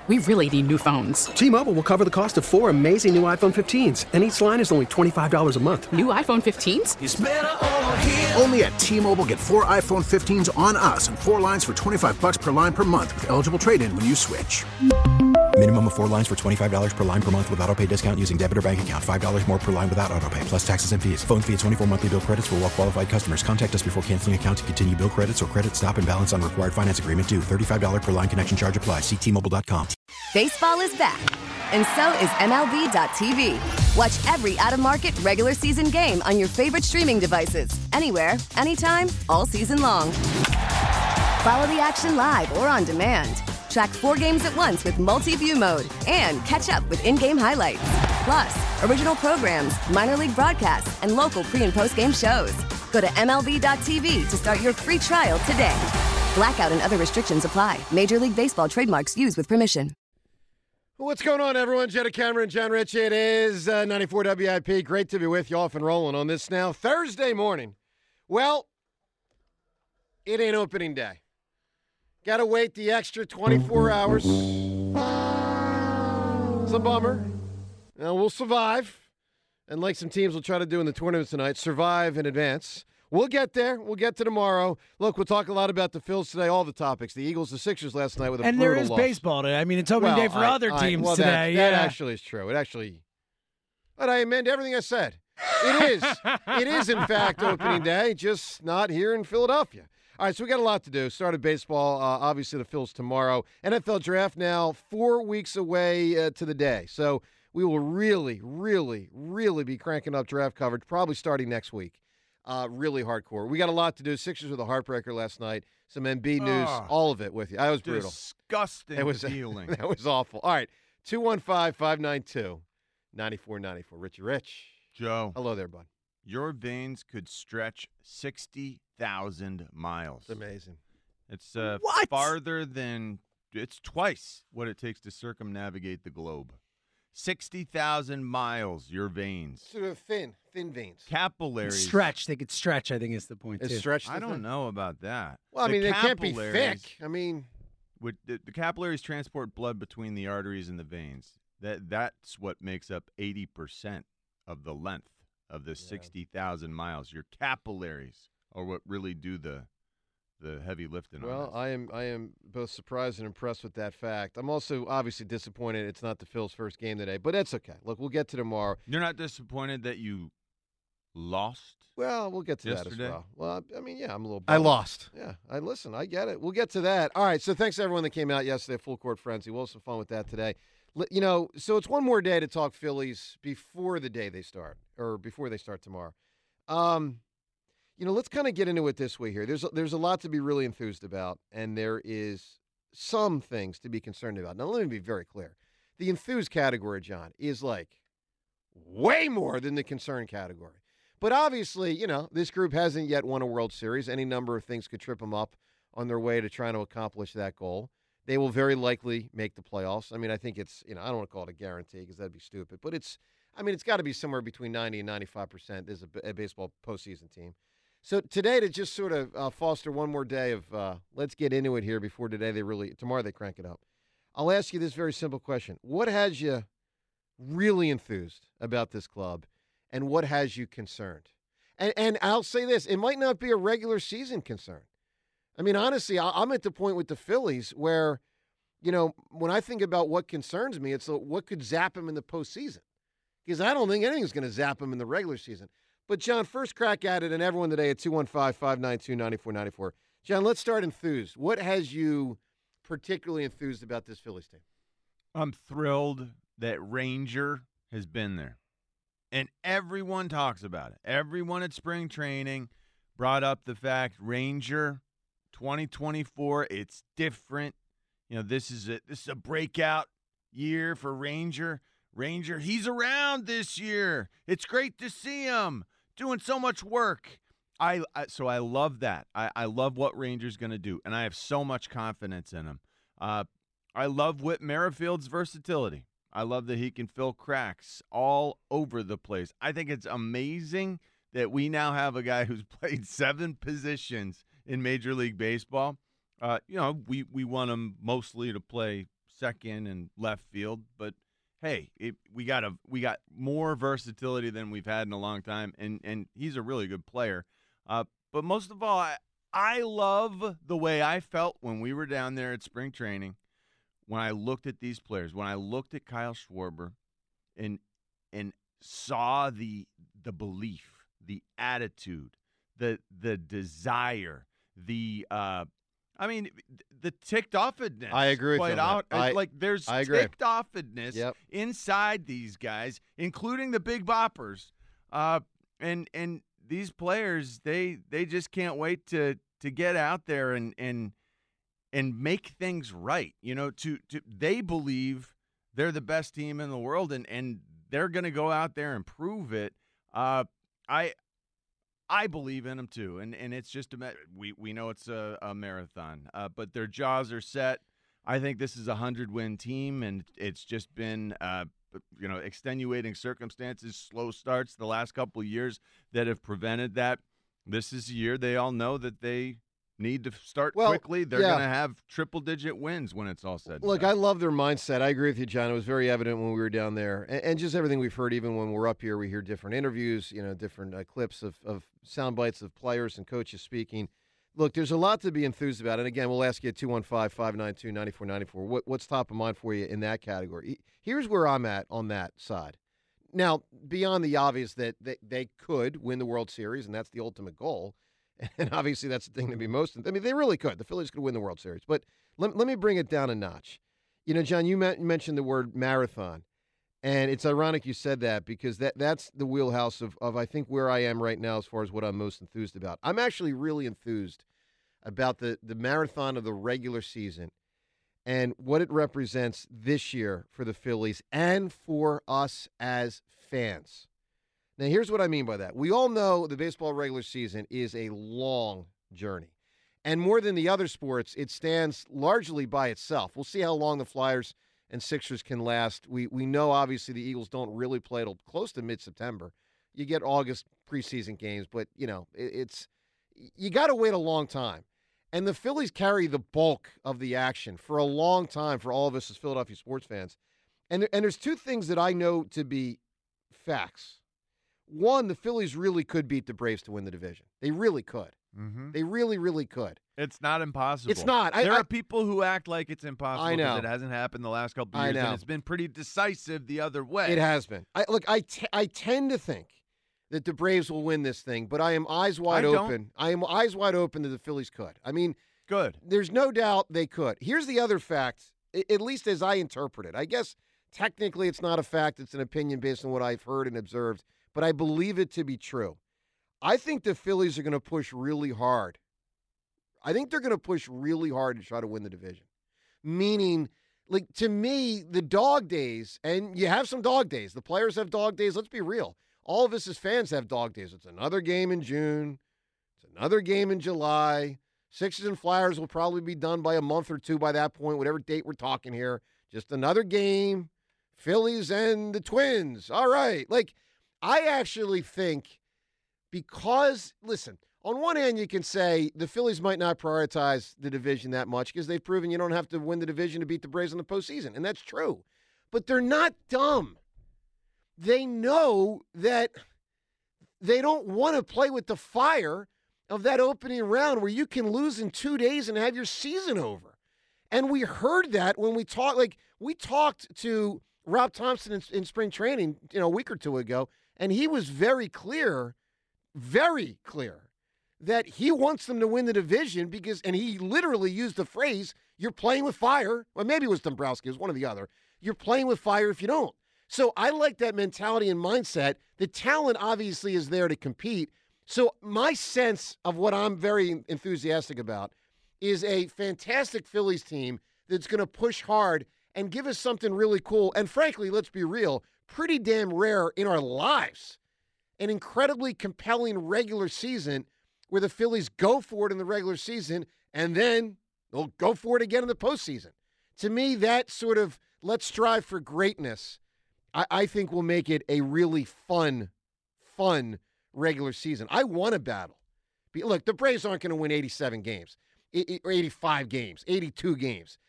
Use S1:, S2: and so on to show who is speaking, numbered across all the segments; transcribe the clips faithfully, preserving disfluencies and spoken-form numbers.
S1: we really need new phones.
S2: T-Mobile will cover the cost of four amazing new iPhone fifteens, and each line is only twenty-five dollars a month.
S1: New iPhone fifteens?
S3: It's better over here.
S4: Only at T-Mobile, get four iPhone fifteens on us and four lines for twenty-five dollars per line per month with eligible trade-in when you switch.
S5: Minimum of four lines for twenty-five dollars per line per month with autopay discount using debit or bank account. five dollars more per line without autopay, plus taxes and fees. Phone fee at twenty-four monthly bill credits for well-qualified customers. Contact us before canceling account to continue bill credits or credit stop and balance on required finance agreement due. thirty-five dollars per line connection charge applies. See T Mobile dot com.
S6: Baseball is back, and so is M L B dot T V. Watch every out-of-market regular season game on your favorite streaming devices. Anywhere, anytime, all season long. Follow the action live or on demand. Track four games at once with multi-view mode and catch up with in-game highlights. Plus, original programs, minor league broadcasts, and local pre- and post-game shows. Go to M L B dot T V to start your free trial today. Blackout and other restrictions apply. Major League Baseball trademarks used with permission.
S7: What's going on, everyone? Jenna Cameron, John Ritchie. It is uh, ninety-four W I P. Great to be with you, off and rolling on this now Thursday morning. Well, it ain't opening day. Got to wait the extra twenty-four hours. It's a bummer. Now, we'll survive. And like some teams will try to do in the tournament tonight, survive in advance. We'll get there. We'll get to tomorrow. Look, we'll talk a lot about the Phils today, all the topics. The Eagles, the Sixers last night with a
S8: and
S7: brutal
S8: there is
S7: loss.
S8: baseball today. I mean, it's opening
S7: well,
S8: day for
S7: I,
S8: other
S7: I,
S8: teams
S7: well,
S8: today.
S7: That,
S8: yeah.
S7: that actually is true. It actually, but I amend everything I said. It is. It is, in fact, opening day, just not here in Philadelphia. All right, so we got a lot to do. Started baseball, uh, obviously the Phils tomorrow. N F L draft now four weeks away uh, to the day. So we will really, really, really be cranking up draft coverage, probably starting next week. Uh, really hardcore. We got a lot to do. Sixers with a heartbreaker last night. Some N B news,
S9: oh,
S7: all of it with you. I was brutal.
S9: Disgusting
S7: it was,
S9: feeling.
S7: That was awful. All right, two one five, five nine two, nine four nine four. Richie Rich.
S9: Joe.
S7: Hello there, bud.
S9: Your veins could stretch sixty thousand miles.
S7: It's amazing.
S9: It's uh,
S8: What?
S9: farther than, it's twice what it takes to circumnavigate the globe. sixty thousand miles, your veins.
S7: Sort of thin, thin veins.
S9: Capillaries.
S8: Stretch. They could stretch, I think is the point,
S7: It's
S8: too.
S7: stretched.
S9: I don't
S7: thin?
S9: know about that.
S7: Well, I
S9: The
S7: mean, they can't be
S9: capillaries
S7: thick. I mean,
S9: would- the, the capillaries transport blood between the arteries and the veins. That That's what makes up eighty percent of the length of the
S7: Yeah.
S9: sixty thousand miles. Your capillaries are what really do the the heavy lifting on
S7: well,
S9: this.
S7: I am I am both surprised and impressed with that fact. I'm also obviously disappointed it's not the Phils' first game today, but that's okay. Look, we'll get to tomorrow.
S9: You're not disappointed that you lost?
S7: Well, we'll get to that
S9: Yesterday?
S7: as well. Well, I mean, yeah, I'm a little
S8: I
S7: bummed.
S8: lost.
S7: Yeah, I listen. I get it. We'll get to that. All right. So thanks to everyone that came out yesterday. Full court frenzy. We'll have some fun with that today. Li- You know, so it's one more day to talk Phillies before the day they start, or before they start tomorrow. Um, you know, let's kind of get into it this way here. There's a, there's a lot to be really enthused about, and there is some things to be concerned about. Now, let me be very clear. The enthused category, John, is like way more than the concern category. But obviously, you know, this group hasn't yet won a World Series. Any number of things could trip them up on their way to trying to accomplish that goal. They will very likely make the playoffs. I mean, I think it's, you know, I don't want to call it a guarantee because that'd be stupid. But it's, I mean, it's got to be somewhere between ninety and ninety-five percent as a, a baseball postseason team. So today, to just sort of uh, foster one more day of uh, let's get into it here before today they really, tomorrow they crank it up. I'll ask you this very simple question. What has you really enthused about this club? And what has you concerned? And and I'll say this, it might not be a regular season concern. I mean, honestly, I- I'm at the point with the Phillies where, you know, when I think about what concerns me, it's uh, what could zap them in the postseason. Because I don't think anything's going to zap them in the regular season. But, John, first crack at it, and everyone today at two one five, five nine two, nine four nine four. John, let's start enthused. What has you particularly enthused about this Phillies team?
S9: I'm thrilled that Ranger has been there. And everyone talks about it. Everyone at spring training brought up the fact Ranger twenty twenty-four, it's different. You know, this is a this is a breakout year for Ranger. Ranger, he's around this year. It's great to see him doing so much work. I, I so I love that. I, I love what Ranger's going to do, and I have so much confidence in him. Uh, I love Whit Merrifield's versatility. I love that he can fill cracks all over the place. I think it's amazing that we now have a guy who's played seven positions in Major League Baseball. Uh, you know, we, we want him mostly to play second and left field, but hey, it, we got a we got more versatility than we've had in a long time, and and he's a really good player. Uh, but most of all, I, I love the way I felt when we were down there at spring training, when I looked at these players, when I looked at Kyle Schwarber, and and saw the the belief, the attitude, the the desire, the uh, I mean, the ticked offedness.
S7: I agree with
S9: quite
S7: you on
S9: out.
S7: that. I-
S9: like there's
S7: I agree.
S9: ticked offedness
S7: Yep.
S9: inside these guys, including the big boppers. Uh, and and these players, they they just can't wait to to get out there and and and make things right. You know, to to they believe they're the best team in the world, and and they're going to go out there and prove it. Uh, I. I believe in them too, and and it's just a we we know it's a, a marathon, uh, but their jaws are set. I think this is a hundred win team, and it's just been uh, you know extenuating circumstances, slow starts the last couple of years that have prevented that. This is a year they all know that they need to start
S7: Well,
S9: quickly. They're
S7: yeah.
S9: going to have triple digit wins when it's all said. and
S7: Look,
S9: done.
S7: I love their mindset. I agree with you, John. It was very evident when we were down there. And, and just everything we've heard, even when we're up here, we hear different interviews, you know, different uh, clips of, of sound bites of players and coaches speaking. Look, there's a lot to be enthused about. And again, we'll ask you at two one five, five nine two, nine four nine four. What, what's top of mind for you in that category? Here's where I'm at on that side. Now, beyond the obvious that they, they could win the World Series, and that's the ultimate goal. And obviously that's the thing to be most – I mean, they really could. The Phillies could win the World Series. But let, let me bring it down a notch. You know, John, you mentioned the word marathon. And it's ironic you said that because that that's the wheelhouse of, of, I think, where I am right now as far as what I'm most enthused about. I'm actually really enthused about the, the marathon of the regular season and what it represents this year for the Phillies and for us as fans. Now, here's what I mean by that. We all know the baseball regular season is a long journey. And more than the other sports, it stands largely by itself. We'll see how long the Flyers and Sixers can last. We we know, obviously, the Eagles don't really play till close to mid-September. You get August preseason games, but, you know, it, it's you got to wait a long time. And the Phillies carry the bulk of the action for a long time for all of us as Philadelphia sports fans. And, and there's two things that I know to be facts. One, the Phillies really could beat the Braves to win the division. They really could.
S9: Mm-hmm.
S7: They really, really could.
S9: It's not impossible.
S7: It's not. I,
S9: there
S7: I,
S9: are people who act like it's impossible
S7: I know.
S9: because it hasn't happened the last couple of
S7: I
S9: years,
S7: know.
S9: and it's been pretty decisive the other way.
S7: It has been. I, look, I, t- I tend to think that the Braves will win this thing, but I am eyes wide
S9: I don't.
S7: open. I am eyes wide open that the Phillies could. I mean,
S9: Good.
S7: there's no doubt they could. Here's the other fact, at least as I interpret it. I guess technically it's not a fact. It's an opinion based on what I've heard and observed, but I believe it to be true. I think the Phillies are going to push really hard. I think they're going to push really hard to try to win the division. Meaning, like, to me, the dog days, and you have some dog days. The players have dog days. Let's be real. All of us as fans have dog days. It's another game in June. It's another game in July. Sixers and Flyers will probably be done by a month or two by that point, whatever date we're talking here. Just another game. Phillies and the Twins. All right. Like, I actually think because, listen, on one hand, you can say the Phillies might not prioritize the division that much because they've proven you don't have to win the division to beat the Braves in the postseason, and that's true. But they're not dumb. They know that they don't want to play with the fire of that opening round where you can lose in two days and have your season over. And we heard that when we talked, like, we talked to Rob Thompson in, in spring training, you know, a week or two ago, and he was very clear, very clear, that he wants them to win the division because, and he literally used the phrase, you're playing with fire. Well, maybe it was Dombrowski, it was one or the other. You're playing with fire if you don't. So I like that mentality and mindset. The talent obviously is there to compete. So my sense of what I'm very enthusiastic about is a fantastic Phillies team that's going to push hard and give us something really cool. And frankly, let's be real, pretty damn rare in our lives. An incredibly compelling regular season where the Phillies go for it in the regular season and then they'll go for it again in the postseason. To me, that sort of let's strive for greatness, I, I think will make it a really fun, fun regular season. I want a battle. Be, look, the Braves aren't going to win eighty-seven games, or eighty-five games, eighty-two games.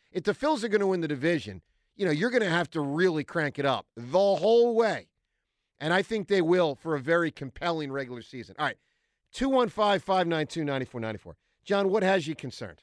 S7: if the Phils are going to win the division, you know, you're going to have to really crank it up the whole way. And I think they will for a very compelling regular season. All right, two one five, five nine two, nine four nine four. John, what has you concerned?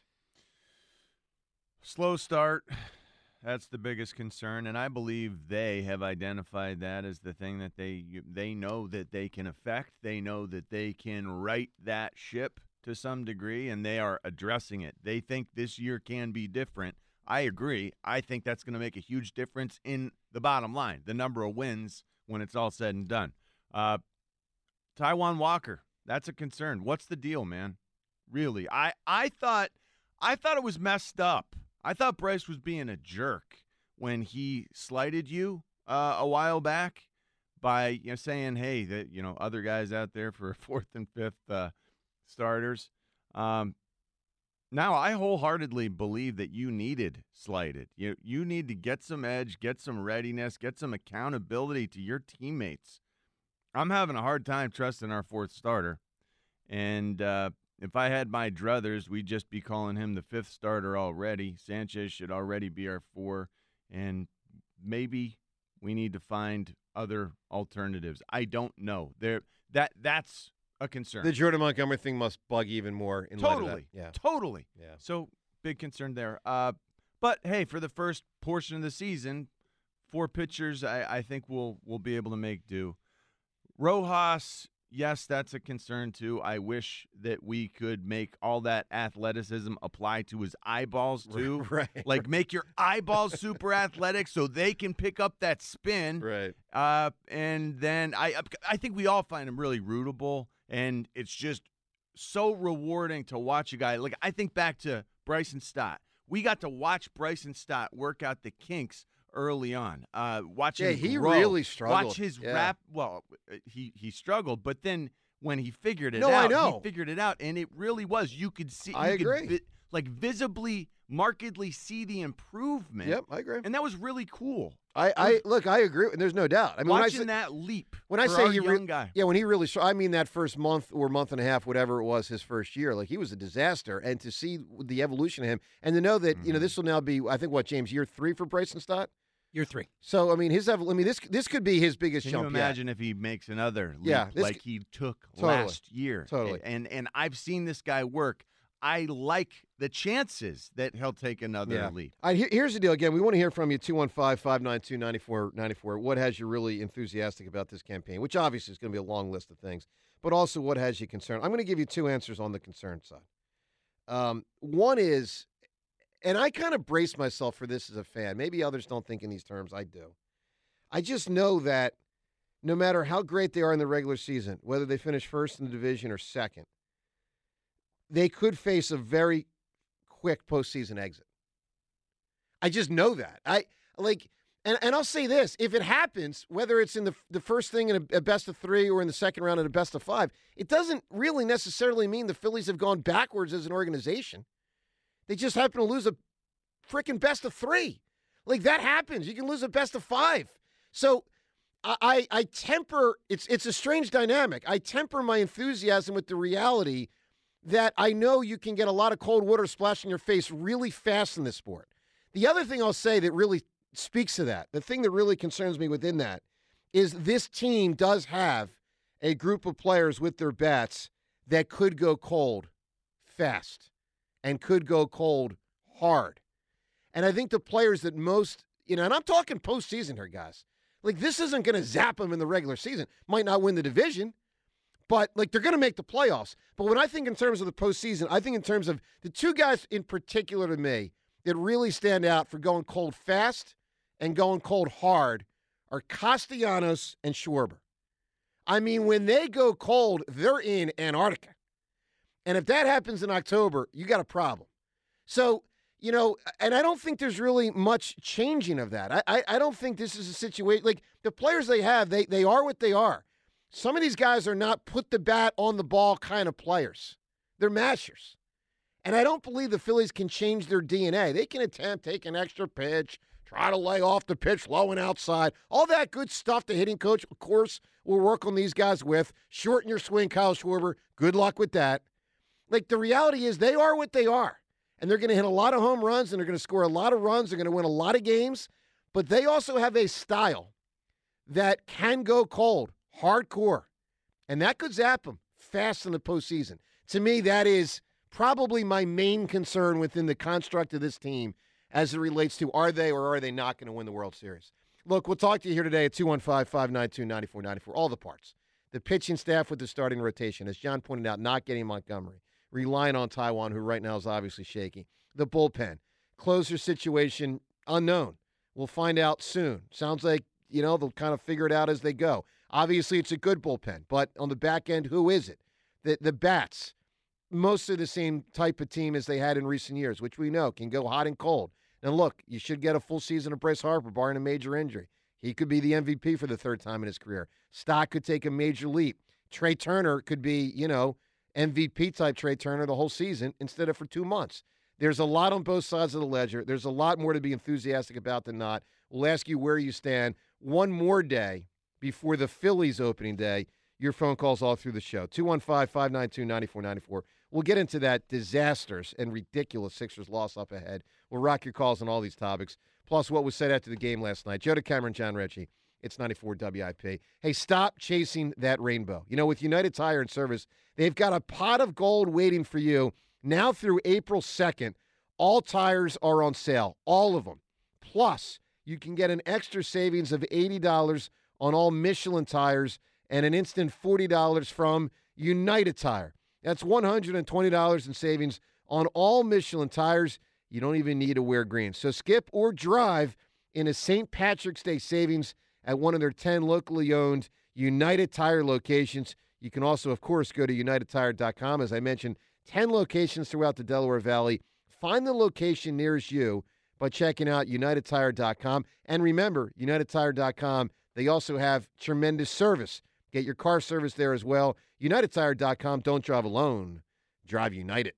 S9: Slow start. That's the biggest concern, and I believe they have identified that as the thing that they they know that they can affect. They know that they can right that ship to some degree, and they are addressing it. They think this year can be different. I agree. I think that's going to make a huge difference in the bottom line, the number of wins when it's all said and done. Uh, Taijuan Walker, that's a concern. What's the deal, man? Really, I I thought I thought it was messed up. I thought Bryce was being a jerk when he slighted you uh, a while back by you know saying, "Hey, that you know other guys out there for fourth and fifth uh, starters." Um, now I wholeheartedly believe that you needed slighted. You you need to get some edge, get some readiness, get some accountability to your teammates. I'm having a hard time trusting our fourth starter, and. Uh, If I had my druthers, we'd just be calling him the fifth starter already. Sanchez should already be our four, and maybe we need to find other alternatives. I don't know. There, that that's a concern.
S7: The Jordan Montgomery thing must bug even more. In light of that.
S9: Totally,
S7: Yeah,
S9: totally.
S7: Yeah.
S9: So big concern there. Uh, but hey, for the first portion of the season, four pitchers, I, I think we'll we'll be able to make do. Rojas. Yes, that's a concern, too. I wish that we could make all that athleticism apply to his eyeballs, too.
S7: Right.
S9: Like, make your eyeballs super athletic so they can pick up that spin.
S7: Right.
S9: Uh, and then I I think we all find him really rootable, and it's just so rewarding to watch a guy. Like, I think back to Bryson Stott. We got to watch Bryson Stott work out the kinks early on. Uh, watch
S7: Yeah,
S9: him
S7: he
S9: grow.
S7: really struggled.
S9: Watch his
S7: Yeah.
S9: rap. Well, he he struggled, but then when he figured it
S7: No, I
S9: out,
S7: know.
S9: he figured it out, and it really was. You could see.
S7: I
S9: you could
S7: agree.
S9: vi- like visibly, markedly see the improvement.
S7: Yep, I agree.
S9: And that was really cool.
S7: I, I look, I agree. There's no doubt. I mean,
S9: Watching
S7: when I say,
S9: that leap.
S7: when I
S9: for
S7: say
S9: our
S7: he
S9: young
S7: re-
S9: guy.
S7: yeah, when he really, I mean that first month or month and a half, whatever it was, his first year, like he was a disaster. And to see the evolution of him, and to know that
S9: Mm-hmm.
S7: you know this will now be, I think, what James, year three for Bryson Stott.
S8: Year three.
S7: So I mean, his, ev- I mean, this this could be his biggest
S9: Can
S7: jump
S9: you
S7: yet.
S9: imagine if he makes another leap
S7: Yeah, this
S9: like
S7: c-
S9: he took
S7: Totally.
S9: last year?
S7: Totally.
S9: And and I've seen this guy work. I like the chances that he'll take another
S7: Yeah.
S9: leap.
S7: All right, here, here's the deal. Again, we want to hear from you, two one five, five nine two, nine four nine four. What has you really enthusiastic about this campaign, which obviously is going to be a long list of things, but also what has you concerned? I'm going to give you two answers on the concern side. Um, one is, and I kind of brace myself for this as a fan. Maybe others don't think in these terms. I do. I just know that no matter how great they are in the regular season, whether they finish first in the division or second, they could face a very quick postseason exit. I just know that. I like, and, and I'll say this: if it happens, whether it's in the the first thing in a, a best of three or in the second round in a best of five, it doesn't really necessarily mean the Phillies have gone backwards as an organization. They just happen to lose a freaking best of three. Like that happens. You can lose a best of five. So I, I, I temper. It's it's a strange dynamic. I temper my enthusiasm with the reality that I know you can get a lot of cold water splashed in your face really fast in this sport. The other thing I'll say that really speaks to that, the thing that really concerns me within that, is this team does have a group of players with their bats that could go cold fast and could go cold hard. And I think the players that most, you know, and I'm talking postseason here, guys. Like, this isn't going to zap them in the regular season. Might not win the division, but, like, they're going to make the playoffs. But when I think in terms of the postseason, I think in terms of the two guys in particular to me that really stand out for going cold fast and going cold hard are Castellanos and Schwarber. I mean, when they go cold, they're in Antarctica. And if that happens in October, you got a problem. So, you know, and I don't think there's really much changing of that. I I, I don't think this is a situation, like, the players they have, they they are what they are. Some of these guys are not put the bat on the ball kind of players. They're mashers. And I don't believe the Phillies can change their D N A. They can attempt, take an extra pitch, try to lay off the pitch low and outside. All that good stuff the hitting coach, of course, will work on these guys with. Shorten your swing, Kyle Schwarber. Good luck with that. Like, the reality is they are what they are. and they're going to hit a lot of home runs, and they're going to score a lot of runs. They're going to win a lot of games. But they also have a style that can go cold, hardcore, and that could zap them fast in the postseason. To me, that is probably my main concern within the construct of this team as it relates to are they or are they not going to win the World Series. Look, we'll talk to you here today at two one five, five nine two, nine four nine four, all the parts. The pitching staff with the starting rotation, as John pointed out, not getting Montgomery, relying on Taiwan, who right now is obviously shaky. The bullpen, closer situation, unknown. We'll find out soon. Sounds like, you know, they'll kind of figure it out as they go. Obviously, it's a good bullpen, but on the back end, who is it? The, the bats, most of the same type of team as they had in recent years, which we know can go hot and cold. And look, you should get a full season of Bryce Harper, barring a major injury. He could be the M V P for the third time in his career. Stock could take a major leap. Trey Turner could be, you know, M V P-type Trey Turner the whole season instead of for two months. There's a lot on both sides of the ledger. There's a lot more to be enthusiastic about than not. We'll ask you where you stand one more day before the Phillies opening day. Your phone calls all through the show. two one five, five nine two, nine four nine four. We'll get into that disastrous and ridiculous Sixers loss up ahead. We'll rock your calls on all these topics, plus what was said after the game last night. Joe DeCamera, John Reggie. It's ninety-four W I P. Hey, stop chasing that rainbow. You know, with United Tire and Service, they've got a pot of gold waiting for you. Now through April second, all tires are on sale, all of them. Plus, you can get an extra savings of eighty dollars on all Michelin tires and an instant forty dollars from United Tire. That's one hundred twenty dollars in savings on all Michelin tires. You don't even need to wear green. So skip or drive in a Saint Patrick's Day savings at one of their ten locally owned United Tire locations. You can also, of course, go to united tire dot com. As I mentioned, ten locations throughout the Delaware Valley. Find the location nearest you by checking out united tire dot com. And remember, united tire dot com, they also have tremendous service. Get your car service there as well. united tire dot com. Don't drive alone. Drive United.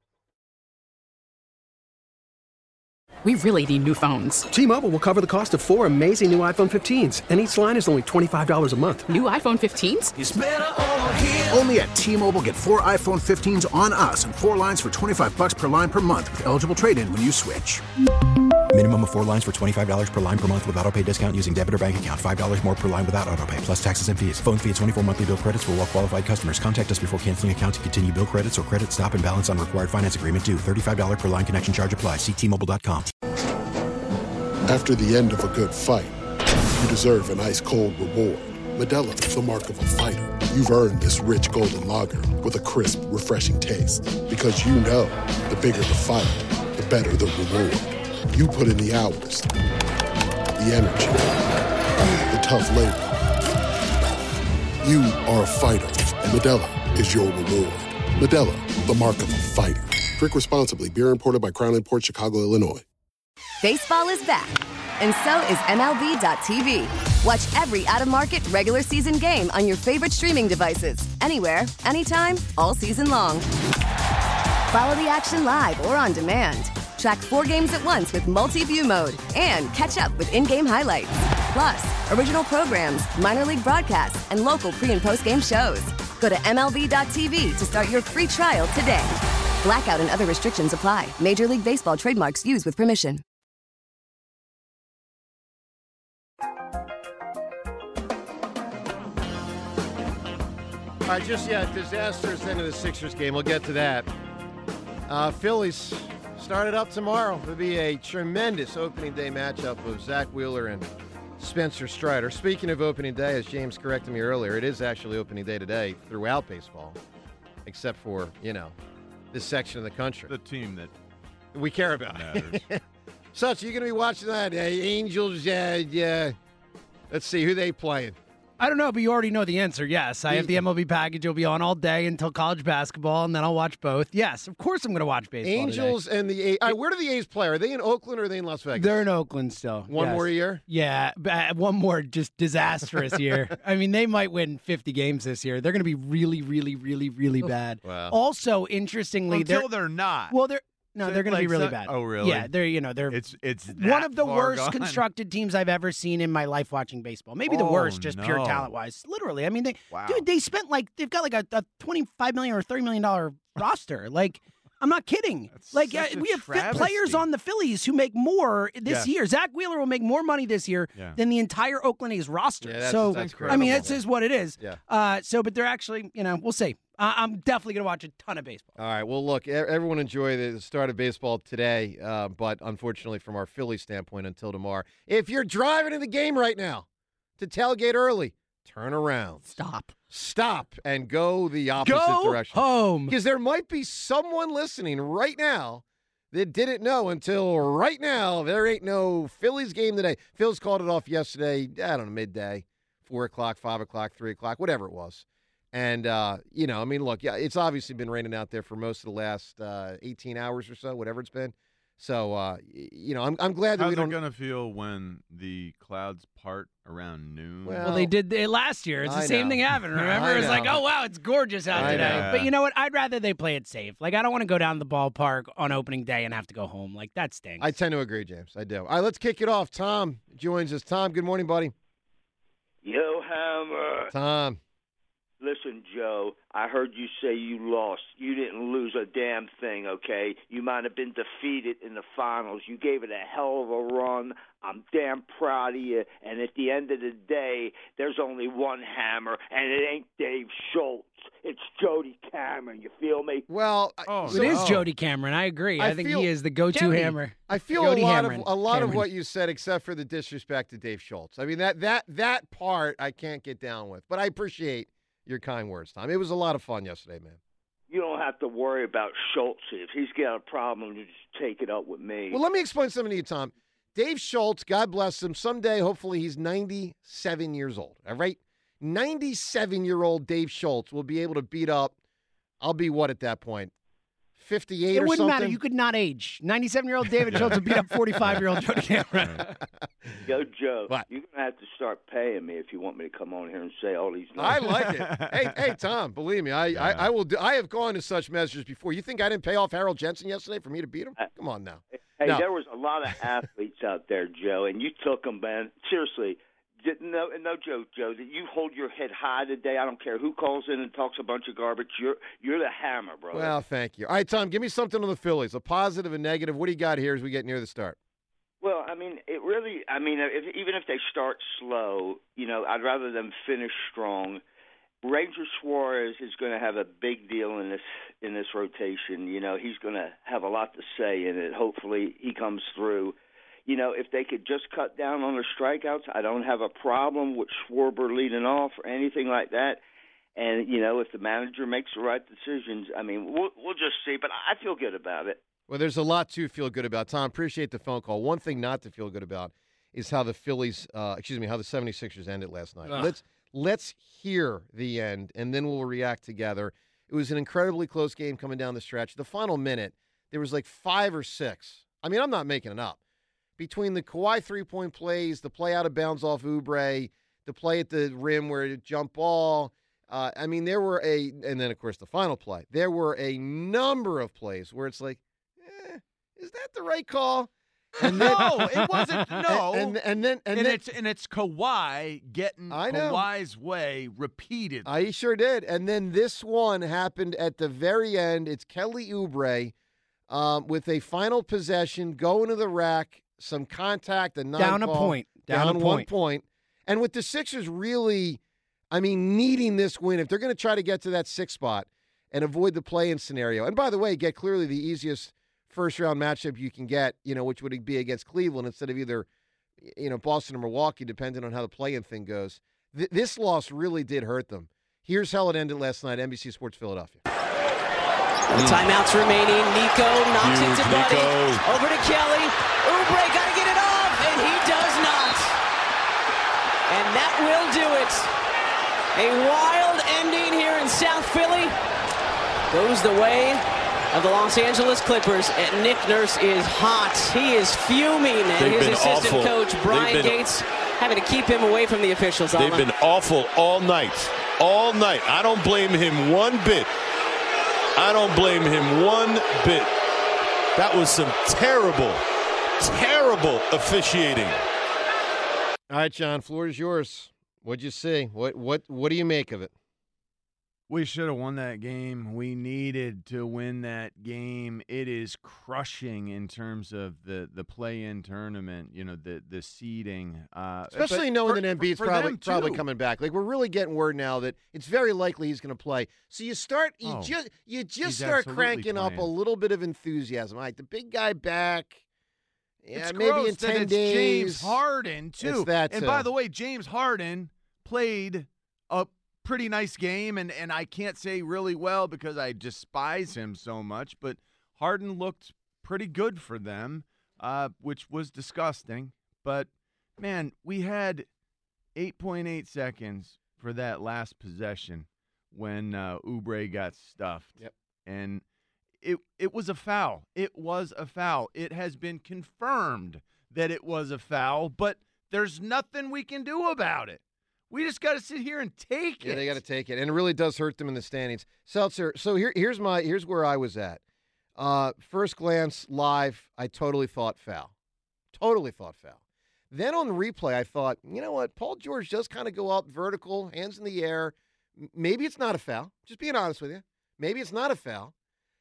S1: We really need new phones.
S2: T-Mobile will cover the cost of four amazing new iPhone fifteens, and each line is only twenty-five dollars a month.
S1: New iPhone fifteens?
S4: It's better over here. Only at T-Mobile, get four iPhone fifteens on us and four lines for twenty-five bucks per line per month with eligible trade-in when you switch.
S5: Minimum of four lines for twenty-five dollars per line per month with autopay discount using debit or bank account. five dollars more per line without autopay, plus taxes and fees. Phone fee at twenty-four monthly bill credits for well-qualified customers. Contact us before canceling account to continue bill credits or credit stop and balance on required finance agreement due. thirty-five dollars per line connection charge applies. See T Mobile dot com.
S3: After the end of a good fight, you deserve an ice-cold reward. Modelo is the mark of a fighter. You've earned this rich golden lager with a crisp, refreshing taste. Because you know, the bigger the fight, the better the reward. You put in the hours, the energy, the tough labor. You are a fighter, and Modelo is your reward. Modelo, the mark of a fighter. Drink responsibly. Beer imported by Crown Imports, Chicago, Illinois.
S6: Baseball is back, and so is M L B dot T V. Watch every out-of-market regular season game on your favorite streaming devices, anywhere, anytime, all season long. Follow the action live or on demand. Track four games at once with multi-view mode and catch up with in-game highlights. Plus, original programs, minor league broadcasts, and local pre- and post-game shows. Go to M L B dot T V to start your free trial today. Blackout and other restrictions apply. Major League Baseball trademarks used with permission.
S7: All right, just, yeah, disastrous end of the Sixers game. We'll get to that. Uh, Phillies started up tomorrow. It'll be a tremendous opening day matchup of Zach Wheeler and Spencer Strider. Speaking of opening day, as James corrected me earlier, it is actually opening day today throughout baseball, except for, you know, this section of the country.
S9: The team that
S7: we care about.
S9: Matters.
S7: Such, you're going to be watching that. Uh, Angels, uh, yeah. Let's see, who they playing?
S8: I don't know, but you already know the answer. Yes, I have the M L B package. It'll be on all day until college basketball, and then I'll watch both. Yes, of course I'm going to watch baseball
S7: Angels
S8: today.
S7: and the A's. Right, where do the A's play? Are they in Oakland or are they in Las Vegas?
S8: They're in Oakland still.
S7: One
S8: yes.
S7: more year?
S8: Yeah, one more just disastrous year. I mean, they might win fifty games this year. They're going to be really, really, really, really bad.
S7: Wow.
S8: Also, interestingly,
S9: until
S8: they're,
S9: they're not.
S8: Well, they're no,
S9: So,
S8: they're going
S9: like,
S8: to be really
S9: so-
S8: bad.
S9: oh, really?
S8: Yeah, they're you know they're
S9: It's it's
S8: one
S9: that
S8: of the
S9: far
S8: worst
S9: gone.
S8: constructed teams I've ever seen in my life watching baseball. Maybe the
S9: Oh,
S8: worst, just pure
S9: no.
S8: talent wise. Literally, I mean, they
S9: Wow.
S8: dude, they spent like they've got like a, a twenty-five million or thirty million dollar roster. Like I'm not kidding.
S9: That's
S8: like uh,
S9: such a
S8: we have fit
S9: travesty.
S8: players on the Phillies who make more this
S9: Yes.
S8: year. Zach Wheeler will make more money this year
S9: Yeah.
S8: than the entire Oakland A's roster.
S7: Yeah, that's-
S8: so
S7: that's
S8: I mean,
S7: incredible.
S8: that's just what it is.
S7: Yeah.
S8: Uh, so, but they're actually, you know, we'll see. Uh, I'm definitely going to watch a ton of baseball.
S7: All right. Well, look, e- everyone enjoy the start of baseball today, uh, but unfortunately, from our Philly standpoint, until tomorrow. If you're driving in the game right now to tailgate early, turn around.
S8: Stop.
S7: Stop and go the opposite
S8: Go
S7: direction.
S8: home.
S7: Because there might be someone listening right now that didn't know until right now there ain't no Phillies game today. Phil's called it off yesterday, I don't know, midday, four o'clock, five o'clock, three o'clock, whatever it was. And, uh, you know, I mean, look, yeah, it's obviously been raining out there for most of the last uh, eighteen hours or so, whatever it's been. So, uh, y- you know, I'm, I'm glad that
S9: How's
S7: we don't.
S9: it going to feel when the clouds part around noon?
S7: Well,
S8: Well, they did it last year. It's the
S7: I
S8: same
S7: know.
S8: thing happened. Remember?
S7: I
S8: It was like,
S7: know.
S8: oh, wow, it's gorgeous out
S7: I
S8: today.
S7: know.
S8: But you know what? I'd rather they play it safe. Like, I don't want to go down to the ballpark on opening day and have to go home. Like, that stinks.
S7: I tend to agree, James. I do. All right, let's kick it off. Tom joins us. Tom, good morning, buddy.
S10: Yo, Hammer.
S7: Tom.
S10: Listen, Joe, I heard you say you lost. You didn't lose a damn thing, okay? You might have been defeated in the finals. You gave it a hell of a run. I'm damn proud of you. And at the end of the day, there's only one Hammer, and it ain't Dave Schultz. It's Jody Cameron. You feel me?
S7: Well, I-
S9: Oh,
S8: it is
S9: oh.
S8: Jody Cameron. I agree. I,
S7: I
S8: think
S7: feel-
S8: he is the go-to Jody. hammer.
S7: I feel
S8: Jody
S7: a lot
S8: Cameron.
S7: of a lot of
S8: Cameron.
S7: what you said, except for the disrespect to Dave Schultz. I mean that that that part I can't get down with, but I appreciate your kind words, Tom. It was a lot of fun yesterday, man.
S10: You don't have to worry about Schultz. If he's got a problem, you just take it up with me.
S7: Well, let me explain something to you, Tom. Dave Schultz, God bless him. Someday, hopefully, he's ninety-seven years old. All right, ninety-seven-year-old Dave Schultz will be able to beat up. I'll be what at that point? fifty-eight
S8: It
S7: or
S8: wouldn't
S7: something?
S8: matter. You could not age. ninety-seven-year-old David Schultz would beat up forty-five-year-old Jody Cameron.
S10: Yo, Joe,
S7: What?
S10: you're going to have to start paying me if you want me to come on here and say all these
S7: I
S10: numbers.
S7: like it. Hey, hey, Tom. Believe me, I,
S9: Yeah.
S7: I, I will. Do, I have gone to such measures before. You think I didn't pay off Harold Jensen yesterday for me to beat him? Come on now.
S10: Hey,
S7: No.
S10: there was a lot of athletes out there, Joe, and you took them, man. Seriously. Did- No, no joke, Joe. That you hold your head high today. I don't care who calls in and talks a bunch of garbage. You're you're the hammer, brother.
S7: Well, thank you. All right, Tom, give me something on the Phillies, a positive, a negative. What do you got here as we get near the start?
S10: Well, I mean, it really. I mean, if, even if they start slow, you know, I'd rather them finish strong. Ranger Suarez is going to have a big deal in this in this rotation. You know, he's going to have a lot to say in it. Hopefully, he comes through. You know, if they could just cut down on their strikeouts, I don't have a problem with Schwarber leading off or anything like that. And, you know, if the manager makes the right decisions, I mean, we'll, we'll just see. But I feel good about it.
S7: Well, there's a lot to feel good about. Tom, appreciate the phone call. One thing not to feel good about is how the Phillies, uh, excuse me, how the seventy-sixers ended last night.
S8: Ugh.
S7: Let's let's hear the end, and then we'll react together. It was an incredibly close game coming down the stretch. The final minute, there was like five or six. I mean, I'm not making it up. Between the Kawhi three-point plays, the play out of bounds off Oubre, the play at the rim where it jump ball, uh, I mean, there were a, and then, of course, the final play. There were a number of plays where it's like, eh, is that the right call? And then,
S9: No, it wasn't. No.
S7: And, and, and then, and,
S9: And,
S7: then,
S9: it's and it's Kawhi getting
S7: I know.
S9: Kawhi's way repeated.
S7: I sure did. And then this one happened at the very end. It's Kelly Oubre um, with a final possession, going to the rack, some contact, a non
S8: Down a
S7: call,
S8: point. Down,
S7: down
S8: a
S7: one
S8: point.
S7: point. And with the Sixers really, I mean, needing this win, if they're going to try to get to that sixth spot and avoid the play-in scenario, and by the way, get clearly the easiest first-round matchup you can get, you know, which would be against Cleveland instead of either, you know, Boston or Milwaukee, depending on how the play-in thing goes. Th- this loss really did hurt them. Here's how it ended last night, N B C Sports Philadelphia.
S11: Timeouts remaining. Nico knocks
S12: Huge
S11: it to Buddy.
S12: Nico.
S11: Over to Kelly. Oubre got to get it off, and he does not. And that will do it. A wild ending here in South Philly. Goes the way of the Los Angeles Clippers, and Nick Nurse is hot. He is fuming, and
S12: They've
S11: his
S12: been
S11: assistant
S12: awful.
S11: coach, Brian
S12: They've been-
S11: Gates, having to keep him away from the officials.
S12: They've
S11: Alma.
S12: been awful all night. All night. I don't blame him one bit. I don't blame him one bit. That was some terrible, terrible officiating.
S7: All right, John, floor is yours. What'd you see? What what what do you make of it?
S9: We should have won that game. We needed to win that game. It is crushing in terms of the, the play-in tournament, you know, the the seeding. Uh,
S7: Especially knowing that Embiid's probably probably coming back. Like, we're really getting word now that it's very likely he's going to play. So you start, you
S9: Oh,
S7: just you just
S9: he's
S7: start
S9: absolutely
S7: cranking up
S9: playing.
S7: a little bit of enthusiasm. All right, the big guy back. Yeah,
S9: It's
S7: maybe
S9: gross
S7: in
S9: that
S7: ten
S9: it's
S7: days.
S9: James Harden, too.
S7: It's that,
S9: and
S7: too.
S9: by the way, James Harden played a pretty nice game, and, and I can't say really well because I despise him so much, but Harden looked pretty good for them, uh, which was disgusting. But, man, we had eight point eight seconds for that last possession when uh, Oubre got stuffed.
S7: Yep.
S9: And it it was a foul. It was a foul. It has been confirmed that it was a foul, but there's nothing we can do about it. We just got to sit here and take
S7: Yeah,
S9: it.
S7: they got to take it, and it really does hurt them in the standings. Seltzer. So here, here's my here's where I was at. Uh, first glance live, I totally thought foul. Totally thought foul. Then on replay, I thought, you know what? Paul George does kind of go up vertical, hands in the air. M- Maybe it's not a foul. Just being honest with you. Maybe it's not a foul.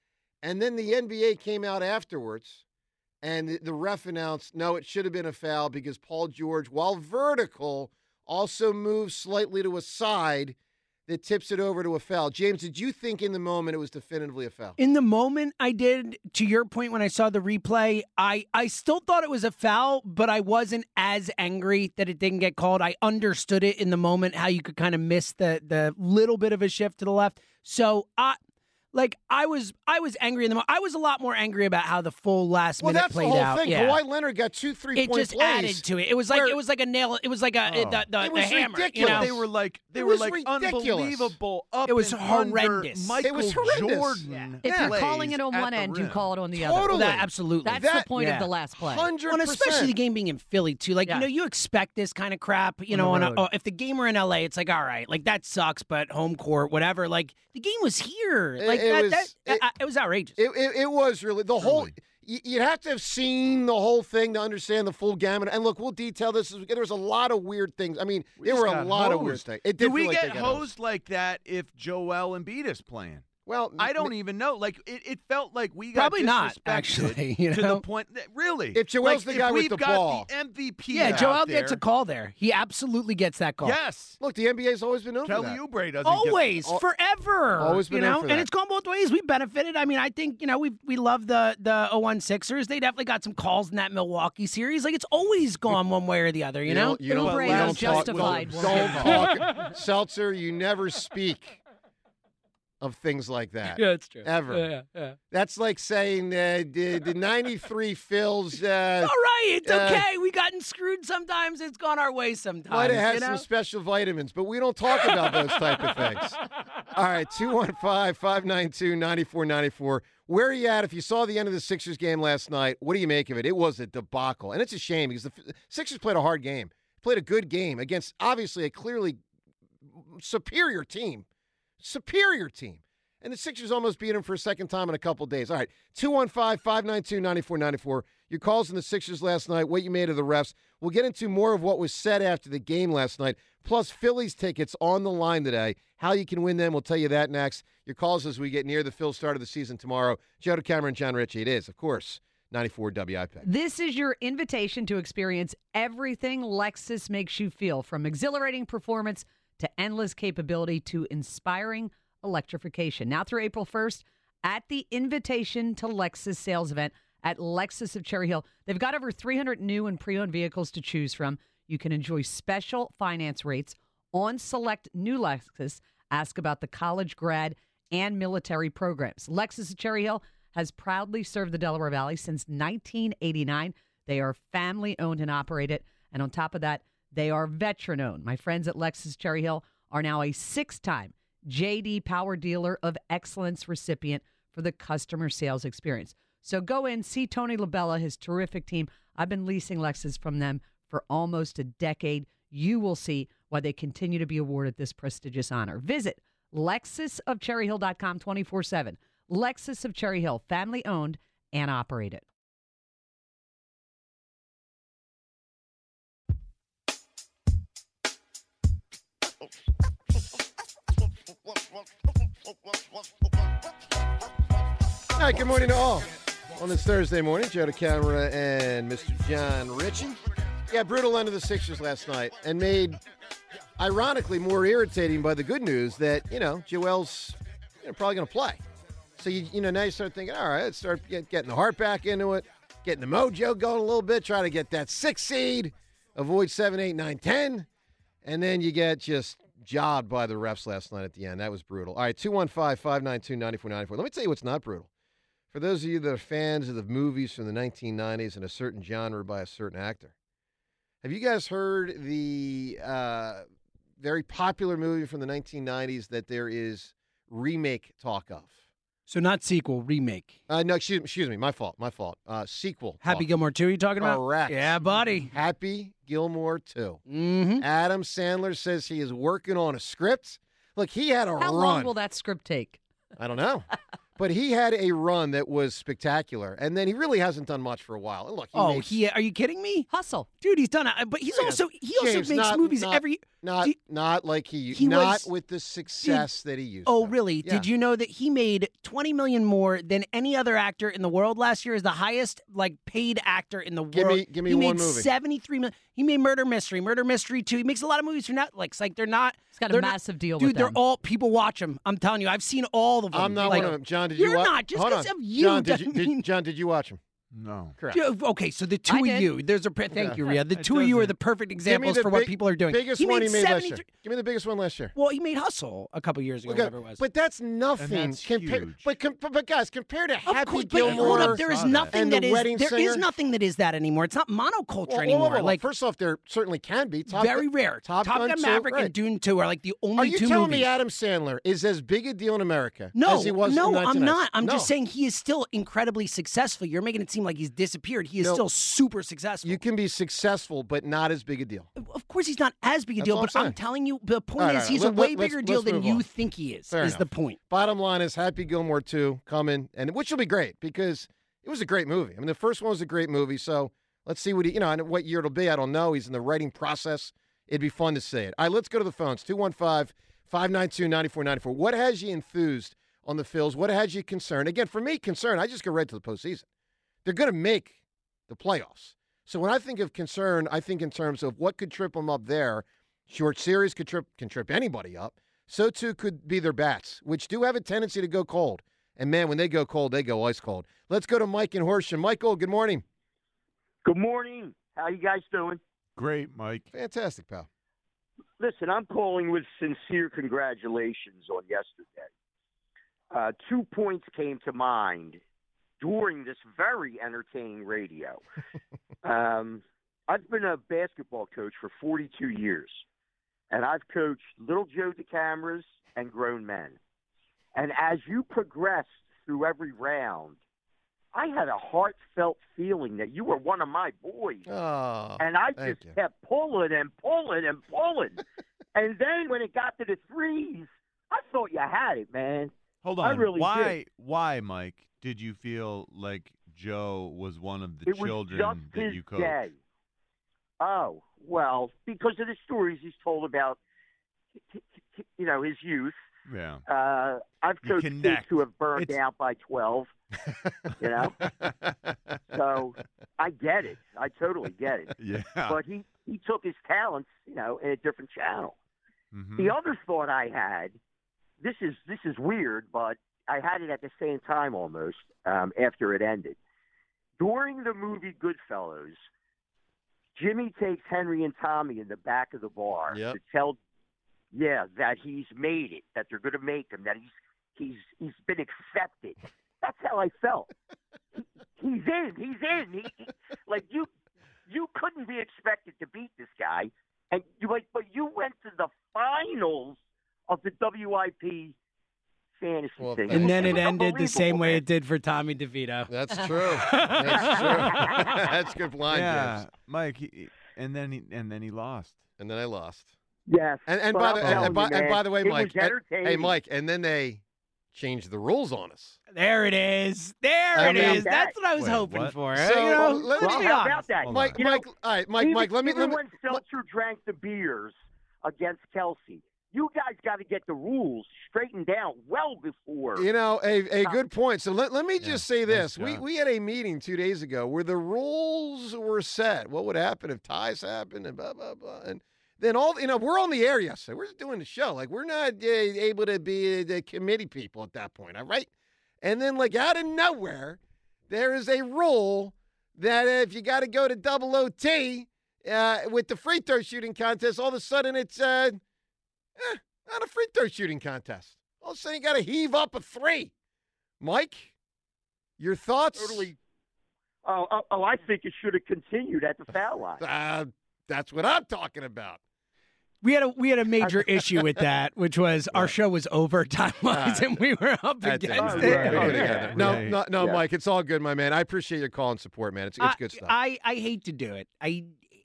S7: And then the N B A came out afterwards, and the, the ref announced, no, it should have been a foul because Paul George, while vertical, also moves slightly to a side that tips it over to a foul. James, did you think in the moment it was definitively a foul?
S8: In the moment, I did. To your point, when I saw the replay, I, I still thought it was a foul, but I wasn't as angry that it didn't get called. I understood it in the moment, how you could kind of miss the the little bit of a shift to the left. So I. Like, I was I was angry in the moment. I was a lot more angry about how the full last
S7: Well,
S8: minute
S7: that's the
S8: played
S7: whole
S8: out.
S7: thing.
S8: Yeah.
S7: Kawhi Leonard got two three-point
S8: It just
S7: plays
S8: added to it. It was like
S7: where-
S8: it was like a nail. It was like a
S9: Oh.
S8: the the,
S7: It was
S8: the hammer. You
S7: ridiculous.
S8: know?
S9: They were like they
S7: It
S9: were
S7: was
S9: like
S7: ridiculous.
S9: unbelievable up
S8: It was
S9: and
S8: horrendous.
S9: under Michael
S7: It was horrendous.
S9: Jordan.
S13: If you're
S9: plays
S13: calling it on
S9: at
S13: one
S9: the
S13: end, you
S9: rim.
S13: call it on the
S7: Totally.
S13: other.
S8: That, absolutely.
S13: That's
S7: That-
S13: the point
S8: yeah.
S13: of the last play.
S7: Hundred
S8: Well, and especially the
S7: percent.
S8: game being in Philly too. Like
S13: Yeah.
S8: you know, you expect this kind of crap. You
S13: On
S8: know,
S13: the
S8: on a,
S13: road.
S8: oh, if the game were in L A, it's like all right, like that sucks, but home court, whatever. Like the game was here.
S7: It-
S8: Like
S7: it
S8: that.
S7: was-
S8: that
S7: it-
S8: uh, it was outrageous.
S7: It, it, it was really the whole. y- You'd have to have seen the whole thing to understand the full gamut. And look, we'll detail this. as we get- There was a lot of weird things. I mean,
S9: We
S7: there
S9: just
S7: were a
S9: got
S7: lot of weird
S9: hosed.
S7: things. It did
S9: Do
S7: feel
S9: we
S7: like
S9: get
S7: they got
S9: hosed like that if Joel Embiid is playing?
S7: Well,
S9: I don't
S7: m-
S9: even know. Like it, it felt like we got
S8: Probably not,
S9: disrespected
S8: actually, you
S9: to
S8: know?
S9: the point that really.
S7: If Joel's
S9: like,
S7: the guy
S9: if
S7: with
S9: we've
S7: the
S9: got
S7: ball.
S9: the M V P.
S8: yeah,
S9: out
S8: Joel gets
S9: there,
S8: a call there. He absolutely gets that call.
S9: Yes,
S7: Look, the N B A's always been known for
S9: Kelly
S7: that.
S9: Oubre doesn't
S8: Always,
S7: Al-
S8: forever.
S7: always been
S8: you
S7: in
S8: know,
S7: for
S8: and
S7: that.
S8: it's gone both ways. We benefited. I mean, I think you know we we love the the oh one Sixers. They definitely got some calls in that Milwaukee series. Like it's always gone one way or the other. You, know.
S7: don't- you don't,
S13: Oubre
S7: you
S13: is
S7: don't talk-
S13: justified.
S7: Don't, don't talk, Seltzer. You never speak of things like that.
S8: Yeah, it's true.
S7: Ever.
S8: Yeah, yeah.
S7: That's like saying uh, the, the ninety-three Phils. Uh,
S8: All right, it's
S7: uh,
S8: okay. We gotten screwed sometimes. It's gone our way sometimes.
S7: Might have had
S8: you know?
S7: some special vitamins, but we don't talk about those type of things. All right, two one five, five nine two, nine four nine four. Where are you at? If you saw the end of the Sixers game last night, what do you make of it? It was a debacle, and it's a shame because the Sixers played a hard game, played a good game against obviously a clearly superior team, superior team. And the Sixers almost beat them for a second time in a couple days. All right, two one five, five nine two, nine four nine four. Your calls in the Sixers last night, what you made of the refs. We'll get into more of what was said after the game last night, plus Phillies tickets on the line today. How you can win them, we'll tell you that next. Your calls as we get near the Phil start of the season tomorrow. Joe DeCamera and John Ritchie. It is, of course, ninety-four W I P.
S13: This is your invitation to experience everything Lexus makes you feel, from exhilarating performance to endless capability to inspiring electrification. Now through April first at the Invitation to Lexus sales event at Lexus of Cherry Hill. They've got over three hundred new and pre-owned vehicles to choose from. You can enjoy special finance rates on select new Lexus. Ask about the college grad and military programs. Lexus of Cherry Hill has proudly served the Delaware Valley since nineteen eighty-nine. They are family owned and operated. And on top of that, they are veteran owned. My friends at Lexus Cherry Hill are now a six-time J D Power Dealer of Excellence recipient for the customer sales experience. So go in, see Tony LaBella, his terrific team. I've been leasing Lexus from them for almost a decade. You will see why they continue to be awarded this prestigious honor. Visit Lexus of Cherry Hill dot com twenty-four seven. Lexus of Cherry Hill, family owned and operated.
S7: All right, good morning to all. On this Thursday morning, Joe DeCamara and Mister John Ritchie. Yeah, brutal end of the Sixers last night, and made, ironically, more irritating by the good news that, you know, Joel's you know, probably going to play. So, you you know, now you start thinking, all right, let's start get, getting the heart back into it, getting the mojo going a little bit, try to get that six seed, avoid seven, eight, nine, ten, and then you get just jobbed by the refs last night at the end. That was brutal. All right, two one five, five nine two, nine four nine four. Let me tell you what's not brutal. For those of you that are fans of the movies from the nineteen nineties and a certain genre by a certain actor, have you guys heard the uh, very popular movie from the nineteen nineties that there is remake talk of?
S8: So not sequel, remake.
S7: Uh, no, excuse, excuse me, my fault, my fault. Uh, sequel.
S8: Happy
S7: talk.
S8: Gilmore two, you talking about?
S7: Correct.
S8: Yeah, buddy.
S7: Happy Gilmore two.
S8: Mm-hmm.
S7: Adam Sandler says he is working on a script. Look, he had a
S13: How
S7: run.
S13: long will that script take?
S7: I don't know. But he had a run that was spectacular, and then he really hasn't done much for a while. And look, he
S8: Oh,
S7: makes,
S8: he are you kidding me?
S13: Hustle.
S8: Dude, he's done it. But he's
S7: James,
S8: also he
S7: James,
S8: also makes
S7: not-
S8: movies
S7: not-
S8: every
S7: not
S8: Do-
S7: not like he,
S8: he
S7: not
S8: was-
S7: with the success that he used.
S8: Oh,
S7: to.
S8: really?
S7: Yeah.
S8: Did you know that he made twenty million more than any other actor in the world last year? Is the highest like paid actor in the
S7: Give
S8: world.
S7: me- give me
S8: he
S7: one
S8: made
S7: movie.
S8: seventy-three million. He made Murder Mystery, Murder Mystery two. He makes a lot of movies for Netflix. Like they're not.
S13: He's got a
S8: they're not-
S13: massive deal
S8: Dude,
S13: with
S8: they're
S13: them.
S8: all people watch him. I'm telling you, I've seen all of them.
S7: I'm not
S8: Like,
S7: one of them. John, did
S8: you're
S7: you watch?
S8: not. Just
S7: Hold
S8: because
S7: on.
S8: of you
S7: John, did
S8: doesn't
S7: you, did,
S8: mean.
S7: John, did you watch him?
S9: No.
S7: Correct.
S8: Yeah, Okay, so the two
S13: I
S8: of
S13: did.
S8: you, there's a pre- thank
S7: Yeah.
S8: you, Rhea. The
S9: It
S8: two of you are
S9: doesn't-
S8: the perfect
S7: Give me
S8: examples
S7: the
S8: for what
S7: big-
S8: people are doing.
S7: Biggest
S8: he
S7: one
S8: made
S7: he made last year.
S8: seventy-three
S7: Give me the biggest one last year.
S8: Well, he made Hustle a couple years ago,
S7: Okay,
S8: whatever it was.
S7: But that's nothing.
S9: that's
S7: compa-
S9: huge.
S7: But, com- but guys, compared to
S8: Of
S7: Happy
S8: course, but
S7: Gilmore,
S8: hold up, there is
S9: Saw that.
S8: nothing
S7: and
S8: that
S7: The
S8: is
S7: Wedding
S8: there is
S7: Singer?
S8: nothing that is that anymore. It's not monoculture
S7: Well, whoa, whoa,
S8: anymore.
S7: whoa, whoa.
S8: Like
S7: First off, there certainly can be. Top
S8: very
S7: Gun,
S8: rare.
S7: Top, Gun, two,
S8: Maverick
S7: right.
S8: and Dune two are like the only
S7: Are you
S8: two
S7: telling
S8: movies.
S7: me Adam Sandler is as big a deal in America
S8: no,
S7: as he was
S8: no,
S7: in the
S8: I'm
S7: nineteen nineties?
S8: not. I'm
S7: No.
S8: just saying he is still incredibly successful. You're making it seem like he's disappeared. He is
S7: No.
S8: still super successful.
S7: You can be successful, but not as big a deal.
S8: Of course, he's not as big a
S7: That's
S8: deal,
S7: all I'm
S8: but I'm
S7: saying.
S8: telling you, the point
S7: All right,
S8: is
S7: all right.
S8: he's
S7: Let-
S8: a way
S7: let- let's-
S8: bigger deal
S7: let's
S8: than
S7: move
S8: you
S7: on.
S8: think he is.
S7: Fair
S8: is the
S7: enough.
S8: point.
S7: Bottom line is Happy Gilmore two coming, and which will be great because it was a great movie. I mean, the first one was a great movie, so let's see what he, you know, and what year it'll be. I don't know. He's in the writing process. It'd be fun to see it. All right, let's go to the phones. two one five, five nine two, nine four nine four. What has you enthused on the Phils? What has you concerned? Again, for me, concern, I just go right to the postseason. They're going to make the playoffs. So when I think of concern, I think in terms of what could trip them up there. Short series could trip can trip anybody up. So too could be their bats, which do have a tendency to go cold. And man, when they go cold, they go ice cold. Let's go to Mike in Horsham. Michael, good morning.
S14: Good morning. How you guys doing?
S9: Great, Mike.
S7: Fantastic, pal.
S14: Listen, I'm calling with sincere congratulations on yesterday. Uh, two points came to mind during this very entertaining radio. um, I've been a basketball coach for forty-two years, and I've coached little Joe DeCamaras and grown men. And as you progressed through every round, I had a heartfelt feeling that you were one of my boys.
S7: Oh,
S14: and I
S7: thank
S14: just
S7: you.
S14: kept pulling and pulling and pulling. And then when it got to the threes, I thought you had it, man.
S9: Hold
S14: I
S9: on.
S14: really
S9: why,
S14: did.
S9: why, Mike, did you feel like Joe was one of the
S14: It was
S9: children
S14: just
S9: that
S14: his
S9: you coached?
S14: day. Oh, well, because of the stories he's told about, you know, his youth.
S9: Yeah.
S14: Uh, I've
S9: You
S14: coached kids
S9: connect.
S14: who have burned
S9: It's-
S14: out by twelve, you know. So I get it. I totally get it.
S9: Yeah.
S14: But he, he took his talents, you know, in a different channel.
S9: Mhm.
S14: The other thought I had, this is this is weird, but I had it at the same time almost um, after it ended. During the movie Goodfellas, Jimmy takes Henry and Tommy in the back of the bar
S7: Yep.
S14: to tell, yeah, that he's made it, that they're going to make him, that he's he's he's been accepted. That's how I felt. He, he's in. He's in. He, he, like you, you couldn't be expected to beat this guy, and you like, but you went to the finals of the W I P fantasy
S7: Well,
S14: thing,
S8: And then it
S14: was
S8: ended the same
S14: unbelievable,
S8: way
S14: man.
S8: it did for Tommy DeVito.
S7: That's true. That's true. That's good blind,
S9: yeah,
S7: James.
S9: Mike. He, and then he and then he lost.
S7: And then I lost.
S14: Yes,
S7: And, and
S14: but
S7: by
S14: I'm
S7: the and,
S14: telling
S7: and by,
S14: you,
S7: and
S14: man,
S7: by the way,
S14: it
S7: Mike.
S14: was
S7: and-
S14: entertaining.
S7: hey, Mike. And then they changed the rules on us.
S8: There it is. There
S7: I
S8: it
S7: mean-
S8: is. That's what I was
S9: Wait,
S8: hoping
S9: what?
S8: for.
S7: So,
S8: you know,
S7: let-
S8: let's
S14: Well,
S8: be
S14: how
S8: honest.
S14: about that?
S9: Hold
S7: Mike,
S14: You know,
S7: Mike. All right, Mike.
S14: even,
S7: Mike. Let me
S14: even
S7: let me.
S14: when Seltzer drank the beers against Kelsey, You guys got to get the rules straightened out well before.
S7: You know, a, a good point. So let, let me just say this.
S9: nice
S7: we
S9: job.
S7: we had a meeting two days ago where the rules were set. What would happen if ties happen and blah, blah, blah. And then all, you know, we're on the air yesterday. We're just doing the show. Like, we're not uh, able to be the committee people at that point, all right? And then, like, out of nowhere, there is a rule that if you got to go to double O T uh, with the free throw shooting contest, all of a sudden it's uh, eh, not a free throw shooting contest. All of a sudden you got to heave up a three. Mike, your thoughts?
S14: Totally. Oh, oh, oh, I think it should have continued at the foul line.
S7: Uh, that's what I'm talking about.
S8: We had a we had a major issue with that, which was our show was over time wise,
S7: Uh,
S8: and we were up
S7: That's it.
S8: against
S7: We're
S8: it.
S7: gonna go together. No,
S9: Right.
S7: no, no,
S14: Yeah.
S7: Mike. It's all good, my man. I appreciate your call and support, man. It's it's
S8: I,
S7: good stuff.
S8: I I hate to do it. I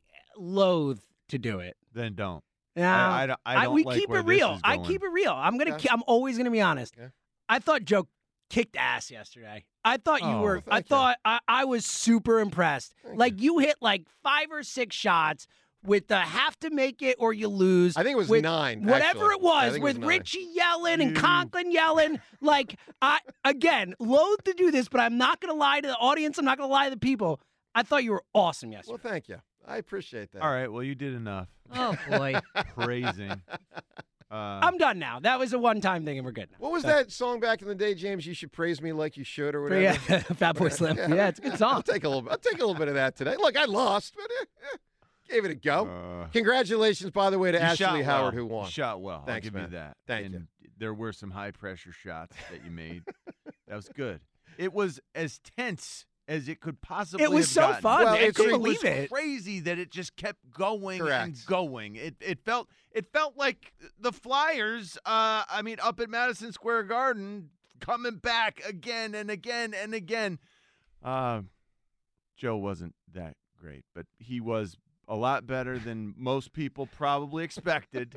S8: loathe to do it.
S9: Then don't.
S8: No,
S9: I, I don't, I don't
S8: we
S9: like
S8: keep
S9: where
S8: it
S9: this
S8: real.
S9: is
S8: I
S9: going.
S8: keep it real. I'm gonna.
S7: Okay.
S8: ke- I'm always gonna be honest.
S7: Okay.
S8: I thought Joe kicked ass yesterday. I thought you
S9: Oh,
S8: were. I
S7: thank you.
S8: thought I, I was super impressed.
S7: Thank
S8: like you. hit like five or six shots with the have to make it or you lose.
S7: I think it was
S8: with
S7: nine,
S8: Whatever
S7: actually.
S8: it
S7: I
S8: was,
S7: think it was
S8: with
S7: nine.
S8: Richie yelling and Conklin yelling. Like I again, loath to do this, but I'm not gonna lie to the audience. I'm not gonna lie to the people. I thought you were awesome yesterday.
S7: Well, thank you. I appreciate that.
S9: All right, well, you did enough.
S13: Oh, boy.
S9: Praising. Uh,
S8: I'm done now. That was a one-time thing, and we're good now.
S7: What was
S8: So-
S7: that song back in the day, James? You should praise me like you should, or
S8: But
S7: whatever.
S8: yeah, Fat Boy Slim. Yeah, it's a good
S7: I'll
S8: song.
S7: take a little. I'll take a little bit of that today. Look, I lost, but eh, eh, gave it a go.
S9: uh,
S7: Congratulations, by the way, to
S9: you
S7: Ashley
S9: shot well.
S7: Howard, who won.
S9: You shot well.
S7: Thanks,
S9: I'll give
S7: man.
S9: you that.
S7: Thank
S9: and
S7: you.
S9: There were some high-pressure shots that you made. That was good. It was as tense as it could possibly
S8: It was
S9: have
S8: so
S9: gotten.
S8: fun.
S7: Well,
S8: I
S7: it's-
S8: couldn't
S9: it
S8: believe
S9: was
S8: it.
S9: crazy that it just kept going
S7: Correct.
S9: and going. It it felt it felt like the Flyers. Uh, I mean, up at Madison Square Garden, coming back again and again and again. Uh, Joe wasn't that great, but he was a lot better than most people probably expected.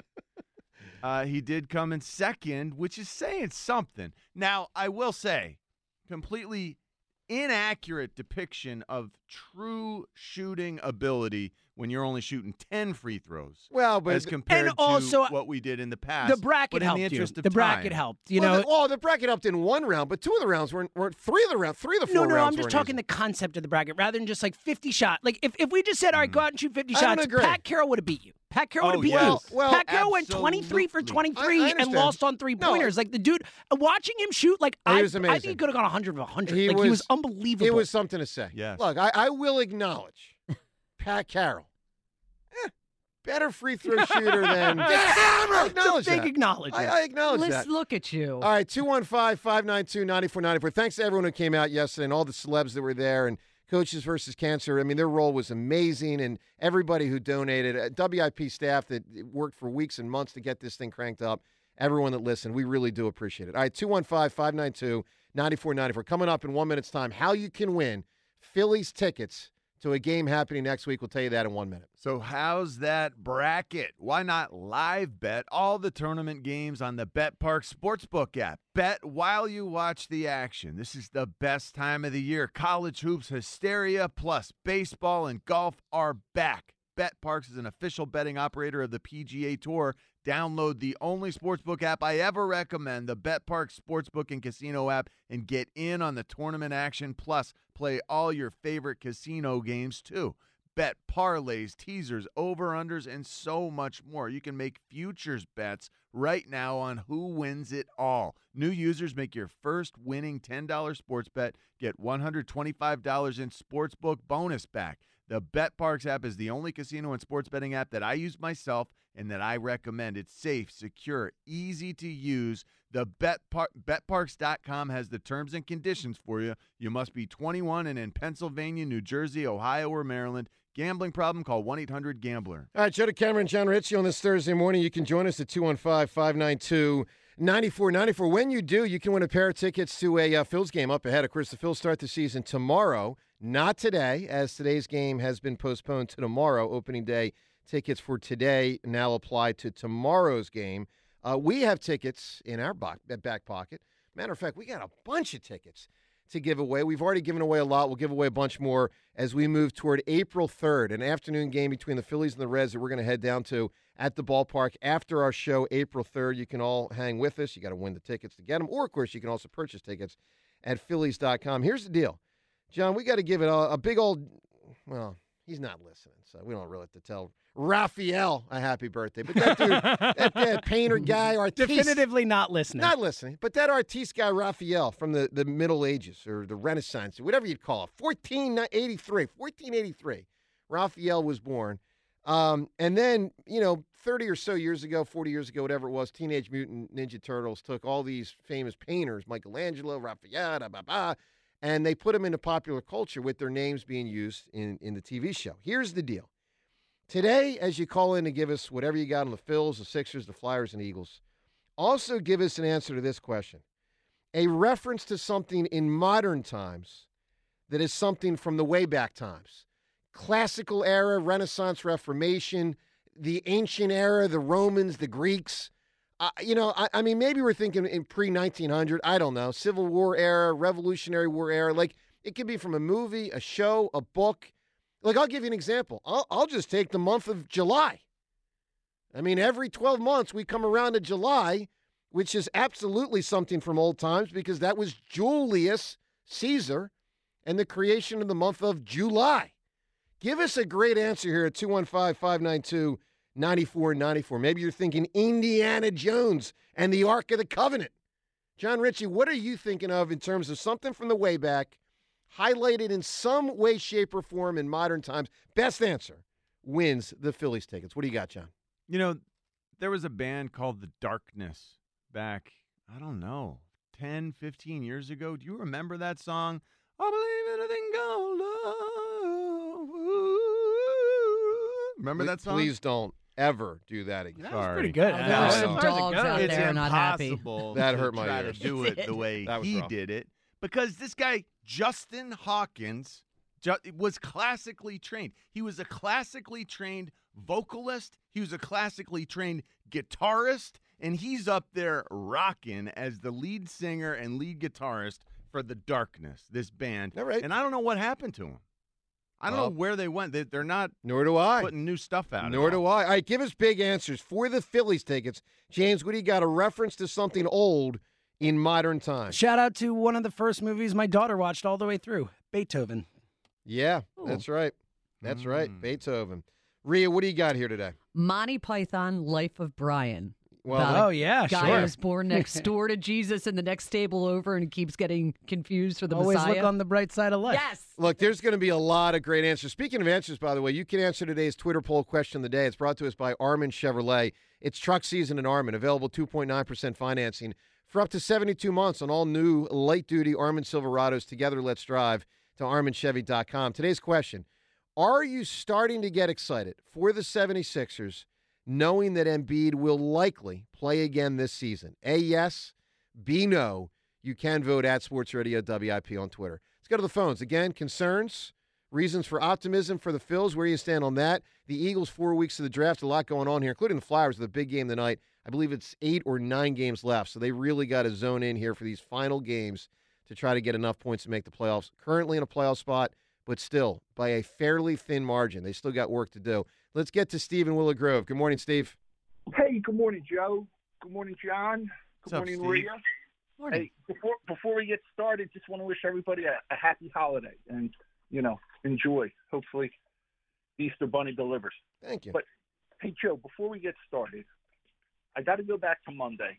S9: Uh, he did come in second, which is saying something. Now, I will say, completely inaccurate depiction of true shooting ability when you're only shooting ten free throws.
S7: Well, but
S9: as compared
S8: And also,
S9: to what we did in the past.
S8: The bracket
S9: but in
S8: helped
S9: the
S8: you.
S9: interest of
S8: The bracket
S9: time.
S8: helped. You
S7: well,
S8: know.
S7: the, well, the bracket helped in one round, but two of the rounds weren't. weren't three of the rounds. Three of the
S8: No,
S7: four
S8: no,
S7: rounds.
S8: I'm just
S7: weren't
S8: talking
S7: easy.
S8: the concept of the bracket rather than just like fifty shot. Like if, if we just said, all right, go out and shoot fifty
S7: I don't
S8: shots,
S7: agree.
S8: Pat Carroll would have beat you. Pat Carroll would
S9: Oh,
S8: have beat
S9: yes.
S8: you.
S7: Well,
S8: Pat Carroll went twenty-three for
S9: absolutely.
S8: twenty-three
S7: I- I
S8: and
S7: understand.
S8: lost on three
S7: No,
S8: pointers. Like the dude, watching him shoot, like
S7: He
S8: I,
S7: was
S8: I
S7: amazing.
S8: think he could have gone one hundred of one hundred.
S7: He
S8: like
S7: was,
S8: he was unbelievable.
S7: It was something to say.
S9: Yes.
S7: Look, I, I will acknowledge Pat Carroll. Eh, better free throw shooter than. I acknowledge
S8: It's a big
S7: that.
S8: acknowledgement.
S7: I, I acknowledge
S13: Let's
S7: that.
S13: look at you.
S7: All right, two one five, five nine two, nine four nine four. Thanks to everyone who came out yesterday and all the celebs that were there and Coaches versus Cancer. I mean, their role was amazing, and everybody who donated, uh, W I P staff that worked for weeks and months to get this thing cranked up, everyone that listened, we really do appreciate it. All right, two one five, five nine two, nine four nine four. Coming up in one minute's time, how you can win Phillies tickets to a game happening next week. We'll tell you that in one minute.
S9: So how's that bracket? Why not live bet all the tournament games on the BetPark Sportsbook app? Bet while you watch the action. This is the best time of the year. College hoops hysteria plus baseball and golf are back. BetParks is an official betting operator of the P G A Tour. Download the only sportsbook app I ever recommend, the BetPark Sportsbook and Casino app, and get in on the tournament action. Plus, play all your favorite casino games, too. Bet parlays, teasers, over-unders, and so much more. You can make futures bets right now on who wins it all. New users make your first winning ten dollars sports bet, get one hundred twenty-five dollars in sportsbook bonus back. The BetParks app is the only casino and sports betting app that I use myself and that I recommend. It's safe, secure, easy to use. The BetPar- BetParks dot com has the terms and conditions for you. You must be twenty-one and in Pennsylvania, New Jersey, Ohio, or Maryland. Gambling problem? Call one eight hundred gambler.
S7: All right, Joe DeCamera, John Ritchie on this Thursday morning. You can join us at two one five, five nine two, nine four nine four. When you do, you can win a pair of tickets to a uh, Phils game up ahead. Of course, the Phils start the season tomorrow, not today, as today's game has been postponed to tomorrow. Opening day tickets for today now apply to tomorrow's game. Uh, we have tickets in our back, back pocket. Matter of fact, we got a bunch of tickets to give away. We've already given away a lot. We'll give away a bunch more as we move toward April third, an afternoon game between the Phillies and the Reds that we're going to head down to at the ballpark after our show, April third. You can all hang with us. You got to win the tickets to get them. Or, of course, you can also purchase tickets at Phillies dot com. Here's the deal. John, we got to give it a, a big old, well, he's not listening, so we don't really have to tell Raphael a happy birthday. But that dude, that, that painter guy, artiste.
S8: Definitively not listening.
S7: Not listening. But that artiste guy, Raphael, from the, the Middle Ages or the Renaissance, whatever you'd call it, fourteen eighty-three. fourteen eighty-three. Raphael was born. Um, and then, you know, thirty or so years ago, forty years ago, whatever it was, Teenage Mutant Ninja Turtles took all these famous painters, Michelangelo, Raphael, blah, blah, blah, and they put them into popular culture with their names being used in, in the T V show. Here's the deal. Today, as you call in to give us whatever you got on the Phils, the Sixers, the Flyers, and Eagles, also give us an answer to this question. A reference to something in modern times that is something from the way back times. Classical era, Renaissance, Reformation, the ancient era, the Romans, the Greeks. Uh, you know, I, I mean, maybe we're thinking in pre nineteen hundred. I don't know. Civil War era, Revolutionary War era. Like, it could be from a movie, a show, a book. Like, I'll give you an example. I'll, I'll just take the month of July. I mean, every twelve months we come around to July, which is absolutely something from old times because that was Julius Caesar and the creation of the month of July. Give us a great answer here at two one five, five nine two, nine four nine four. Maybe you're thinking Indiana Jones and the Ark of the Covenant. John Ritchie, what are you thinking of in terms of something from the way back, highlighted in some way, shape, or form in modern times? Best answer wins the Phillies tickets. What do you got, John?
S9: You know, there was a band called The Darkness back, I don't know, ten, fifteen years ago. Do you remember that song? I believe anything goes. Remember that song?
S7: Please don't ever do that again.
S8: That was pretty good.
S13: Oh, there are some dogs out
S9: It's
S13: there not happy.
S9: impossible
S7: That
S9: to
S7: hurt my
S9: try
S7: ears.
S9: to do it the way
S7: That was
S9: he
S7: rough.
S9: did it because this guy, Justin Hawkins, ju- was classically trained. He was a classically trained vocalist. He was a classically trained guitarist, and he's up there rocking as the lead singer and lead guitarist for The Darkness, this band.
S7: All right.
S9: And I don't know what happened to him. I don't
S7: Well,
S9: know where they went. They, they're not
S7: Nor do I.
S9: putting new stuff out.
S7: Nor
S9: at all.
S7: do I. All right, give us big answers for the Phillies tickets. James, what do you got? A reference to something old in modern times.
S8: Shout out to one of the first movies my daughter watched all the way through, Beethoven.
S7: Yeah, that's right. That's right. Beethoven. Rhea, what do you got here today?
S13: Monty Python, Life of Brian.
S7: Well,
S13: About a
S8: oh, yeah,
S13: guy
S8: sure.
S13: who's born next door to Jesus in the next stable over and keeps getting confused for the
S8: Always
S13: Messiah.
S8: look on the bright side of life.
S13: Yes.
S7: Look, there's going to be a lot of great answers. Speaking of answers, by the way, you can answer today's Twitter poll question of the day. It's brought to us by Armin Chevrolet. It's truck season in Armin. Available two point nine percent financing for up to seventy-two months on all new light-duty Armin Silverados. Together, let's drive to armin chevy dot com. Today's question, are you starting to get excited for the seventy-sixers knowing that Embiid will likely play again this season? A, yes. B, no. You can vote at Sports Radio W I P on Twitter. Let's go to the phones. Again, concerns, reasons for optimism for the Phils. Where do you stand on that? The Eagles, four weeks of the draft, a lot going on here, including the Flyers with a big game tonight. I believe it's eight or nine games left, so they really got to zone in here for these final games to try to get enough points to make the playoffs. Currently in a playoff spot, but still by a fairly thin margin. They still got work to do. Let's get to Steve in Willow Grove. Good morning, Steve.
S15: Hey, good morning, Joe. Good morning, John. Good
S9: What's up,
S15: morning,
S9: Steve?
S15: Rhea.
S13: Morning.
S15: Hey, before before we get started, just want to wish everybody a, a happy holiday and, you know, enjoy. Hopefully, Easter Bunny delivers.
S7: Thank you.
S15: But, hey, Joe, before we get started, I got to go back to Monday.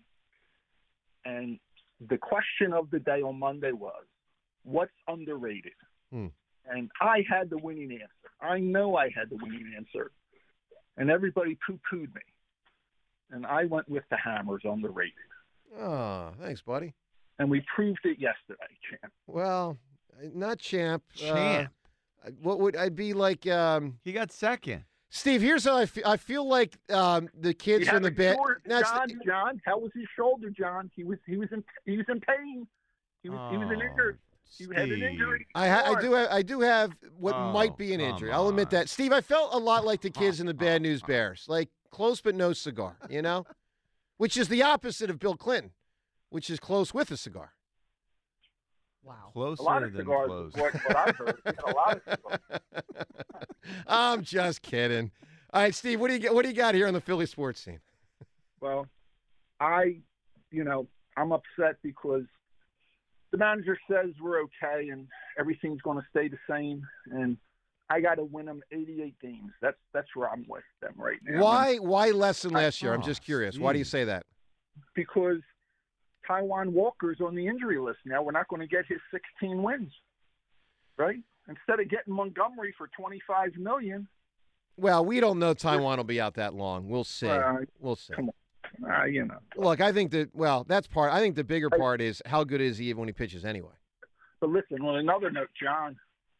S15: And the question of the day on Monday was, what's underrated?
S7: Hmm.
S15: And I had the winning answer. I know I had the winning answer. And everybody poo-pooed me. And I went with the Hammers underrated.
S7: Oh, thanks, buddy.
S15: And we proved it yesterday, champ.
S7: Well, not champ.
S9: Champ.
S7: Uh, what would I be like? Um,
S9: He got second.
S7: Steve, here's how I feel. I feel like um, the kids
S15: He
S7: from the
S15: had a
S7: bed.
S15: short-
S7: No, it's-
S15: John, John, how was his shoulder, John? He was he was in he was in pain. He was he was an
S9: Oh,
S15: injured. He had an
S9: Steve.
S15: injury.
S7: I, ha- I
S15: Short.
S7: do. Have, I do have what
S9: Oh,
S7: might be an
S9: come
S7: injury. I'll admit
S9: on.
S7: that. Steve, I felt a lot like the kids in the Bad News Bears, like close but no cigar. You know, which is the opposite of Bill Clinton, which is close with a cigar.
S13: Wow.
S9: Closer
S15: a lot of
S9: than
S15: cigars
S9: close.
S15: is what, what I've heard. You know, a lot of cigars.
S7: I'm just kidding. All right, Steve, what do you get, what do you got here on the Philly sports scene?
S15: Well, I, you know, I'm upset because the manager says we're okay and everything's going to stay the same, and I got to win them eighty-eight games. That's that's where I'm with them right now.
S7: Why
S15: And
S7: why less than last year? I'm
S9: Oh,
S7: just curious. Why do you
S9: geez.
S7: say that?
S15: because Taiwan Walker's on the injury list now. We're not going to get his sixteen wins, right? Instead of getting Montgomery for twenty-five million
S7: Well, we don't know Taiwan will be out that long. We'll see.
S15: Uh,
S7: we'll see.
S15: Come on, uh, you know.
S7: Look, I think that, well, that's part. I think the bigger part is how good is he even when he pitches anyway?
S15: But listen, on another note, John,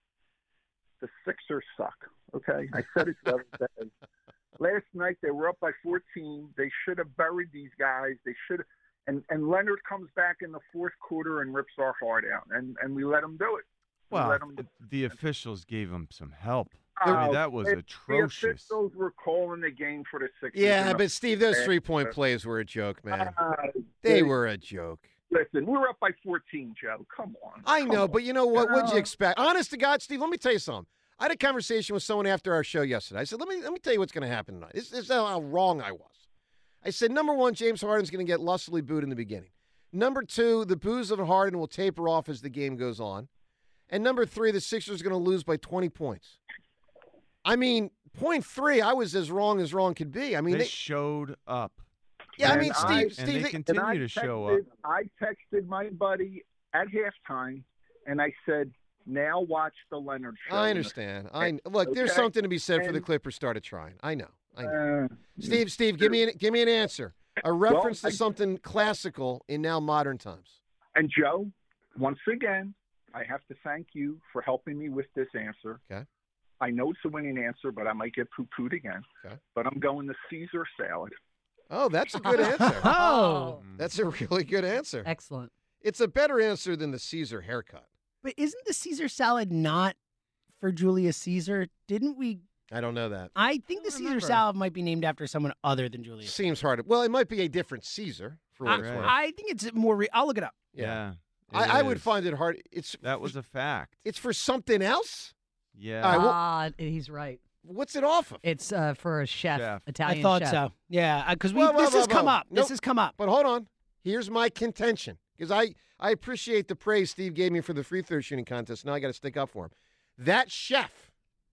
S15: the Sixers suck, okay? I said it the other day. Last night they were up by fourteen. They should have buried these guys. They should have. And, and Leonard comes back in the fourth quarter and rips our heart out, and, and we let him do it. We
S9: Well,
S15: let him
S9: the, the officials gave him some help.
S15: Oh,
S9: I mean, that was
S15: if
S9: atrocious.
S15: The officials were calling the game for the Sixers.
S7: Yeah,
S15: you know.
S7: but Steve, those
S15: Uh,
S7: three-point plays were a joke, man.
S15: uh,
S7: They were a joke.
S15: Listen, we were up by fourteen, Joe. Come on.
S7: I
S15: Come
S7: know,
S15: on.
S7: but you know what? What'd you
S15: Uh,
S7: expect? Honest to God, Steve, let me tell you something. I had a conversation with someone after our show yesterday. I said, let me let me tell you what's going to happen tonight. This, this is how wrong I was. I said, number one, James Harden's going to get lustily booed in the beginning. Number two, the boos of Harden will taper off as the game goes on. And number three, the Sixers are going to lose by twenty points. I mean, point three, I was as wrong as wrong could be. I mean,
S9: they,
S7: they,
S9: showed up.
S7: yeah, I
S15: And
S7: mean,
S15: I-
S7: Steve,
S9: and
S7: Steve,
S9: they
S7: they-
S9: continue
S15: And I
S9: to show
S15: texted-
S9: up.
S15: I texted my buddy at halftime, and I said, now watch the Leonard show.
S7: I understand. I look. There's
S15: Okay.
S7: something to be said for the
S15: And-
S7: Clippers started trying. I know. I know.
S15: Uh,
S7: Steve, Steve, give me an, give me an answer. A reference
S15: I-
S7: to something classical in now modern times.
S15: And Joe, once again, I have to thank you for helping me with this answer.
S7: Okay.
S15: I know it's a winning answer, but I might get poo-pooed again.
S7: Okay.
S15: But I'm going to Caesar salad.
S7: Oh, that's a good answer.
S8: Oh,
S7: That's a really good answer.
S13: Excellent.
S7: It's a better answer than the Caesar haircut.
S8: but isn't the Caesar salad not for Julius Caesar? Didn't we?
S7: I don't know that.
S8: I think the
S13: don't
S8: Caesar
S13: remember.
S8: salad might be named after someone other than Julius.
S7: Seems hard. Well, it might be a different Caesar for what
S8: I,
S7: it's worth.
S8: I think it's more. Re- I'll look it up.
S9: Yeah.
S7: I,
S9: it
S7: I would
S9: is.
S7: find it hard. It's
S9: That was a fact.
S7: it's for something else.
S9: Yeah.
S7: All right, well-
S13: Ah, he's right.
S7: What's it off of?
S13: It's uh, for a chef,
S9: Chef.
S13: Italian
S8: I thought
S13: chef.
S8: so. Yeah, because we
S7: Whoa, whoa,
S8: this
S7: whoa,
S8: has come
S7: whoa.
S8: up.
S7: Nope.
S8: This has come up.
S7: But hold on. Here's my contention because I I appreciate the praise Steve gave me for the free throw shooting contest. Now I got to stick up for him. That chef,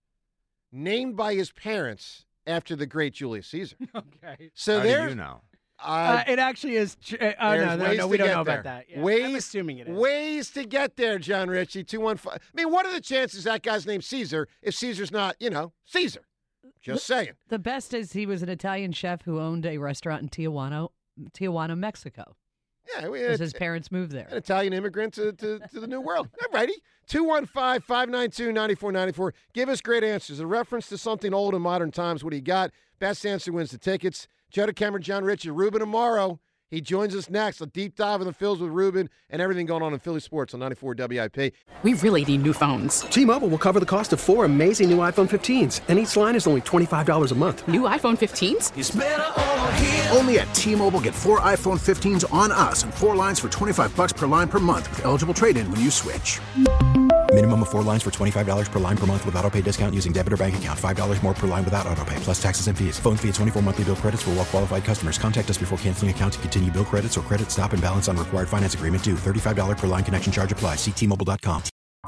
S7: named by his parents after the great Julius Caesar.
S8: Okay.
S7: So
S9: How do
S7: there's
S9: you know?
S8: Uh, it actually is. Tr- uh, oh
S7: There's
S8: no, no,
S7: ways
S8: no.
S7: to
S8: We don't
S7: get
S8: know
S7: there.
S8: about that. Yeah.
S7: Ways,
S8: I'm assuming it is.
S7: Ways to get there, John Ritchie. Two one five. I mean, what are the chances that guy's named Caesar if Caesar's not, you know, Caesar? Just saying.
S13: The best is he was an Italian chef who owned a restaurant in Tijuana, Tijuana, Mexico.
S7: Yeah, we
S13: Because his parents moved there.
S7: An Italian immigrant to, to, to the New World. All righty. two one five, five nine two, nine four nine four. Give us great answers. A reference to something old in modern times. What do you got? Best answer wins the tickets. Joe DeCamera, John Ritchie, Ruben tomorrow. He joins us next. A deep dive in the Phils with Ruben and everything going on in Philly sports on ninety-four W I P.
S1: We really need new phones.
S2: T-Mobile will cover the cost of four amazing new iPhone fifteens, and each line is only twenty-five dollars a month.
S1: New iPhone fifteens?
S4: It's better over here. Only at T-Mobile, get four iPhone fifteens on us and four lines for twenty-five bucks per line per month with eligible trade-in when you switch.
S5: Minimum of four lines for twenty-five dollars per line per month with autopay discount using debit or bank account. five dollars more per line without autopay, plus taxes and fees. Phone fee at twenty-four monthly bill credits for well-qualified customers. Contact us before canceling account to continue bill credits or credit stop and balance on required finance agreement due. thirty-five dollars per line connection charge applies. See T Mobile dot com.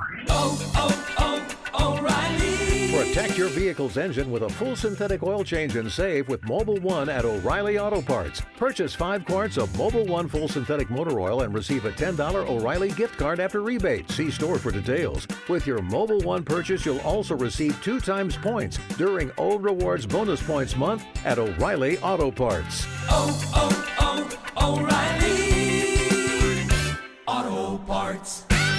S16: Protect your vehicle's engine with a full synthetic oil change and save with Mobile One at O'Reilly Auto Parts. Purchase five quarts of Mobile One full synthetic motor oil and receive a ten dollars O'Reilly gift card after rebate. See store for details. With your Mobile One purchase, you'll also receive two times points during O Rewards Bonus Points Month at O'Reilly Auto Parts.
S17: Oh, oh, oh, O'Reilly Auto Parts.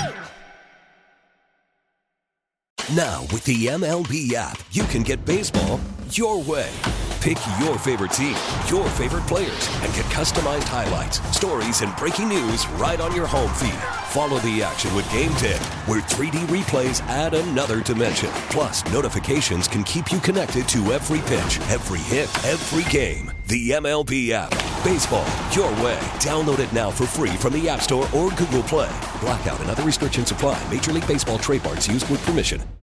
S18: Now, with the M L B app, you can get baseball your way. Pick your favorite team, your favorite players, and get customized highlights, stories, and breaking news right on your home feed. Follow the action with Game ten, where three D replays add another dimension. Plus, notifications can keep you connected to every pitch, every hit, every game. The M L B app. Baseball, your way. Download it now for free from the App Store or Google Play. Blackout and other restrictions apply. Major League Baseball trademarks used with permission.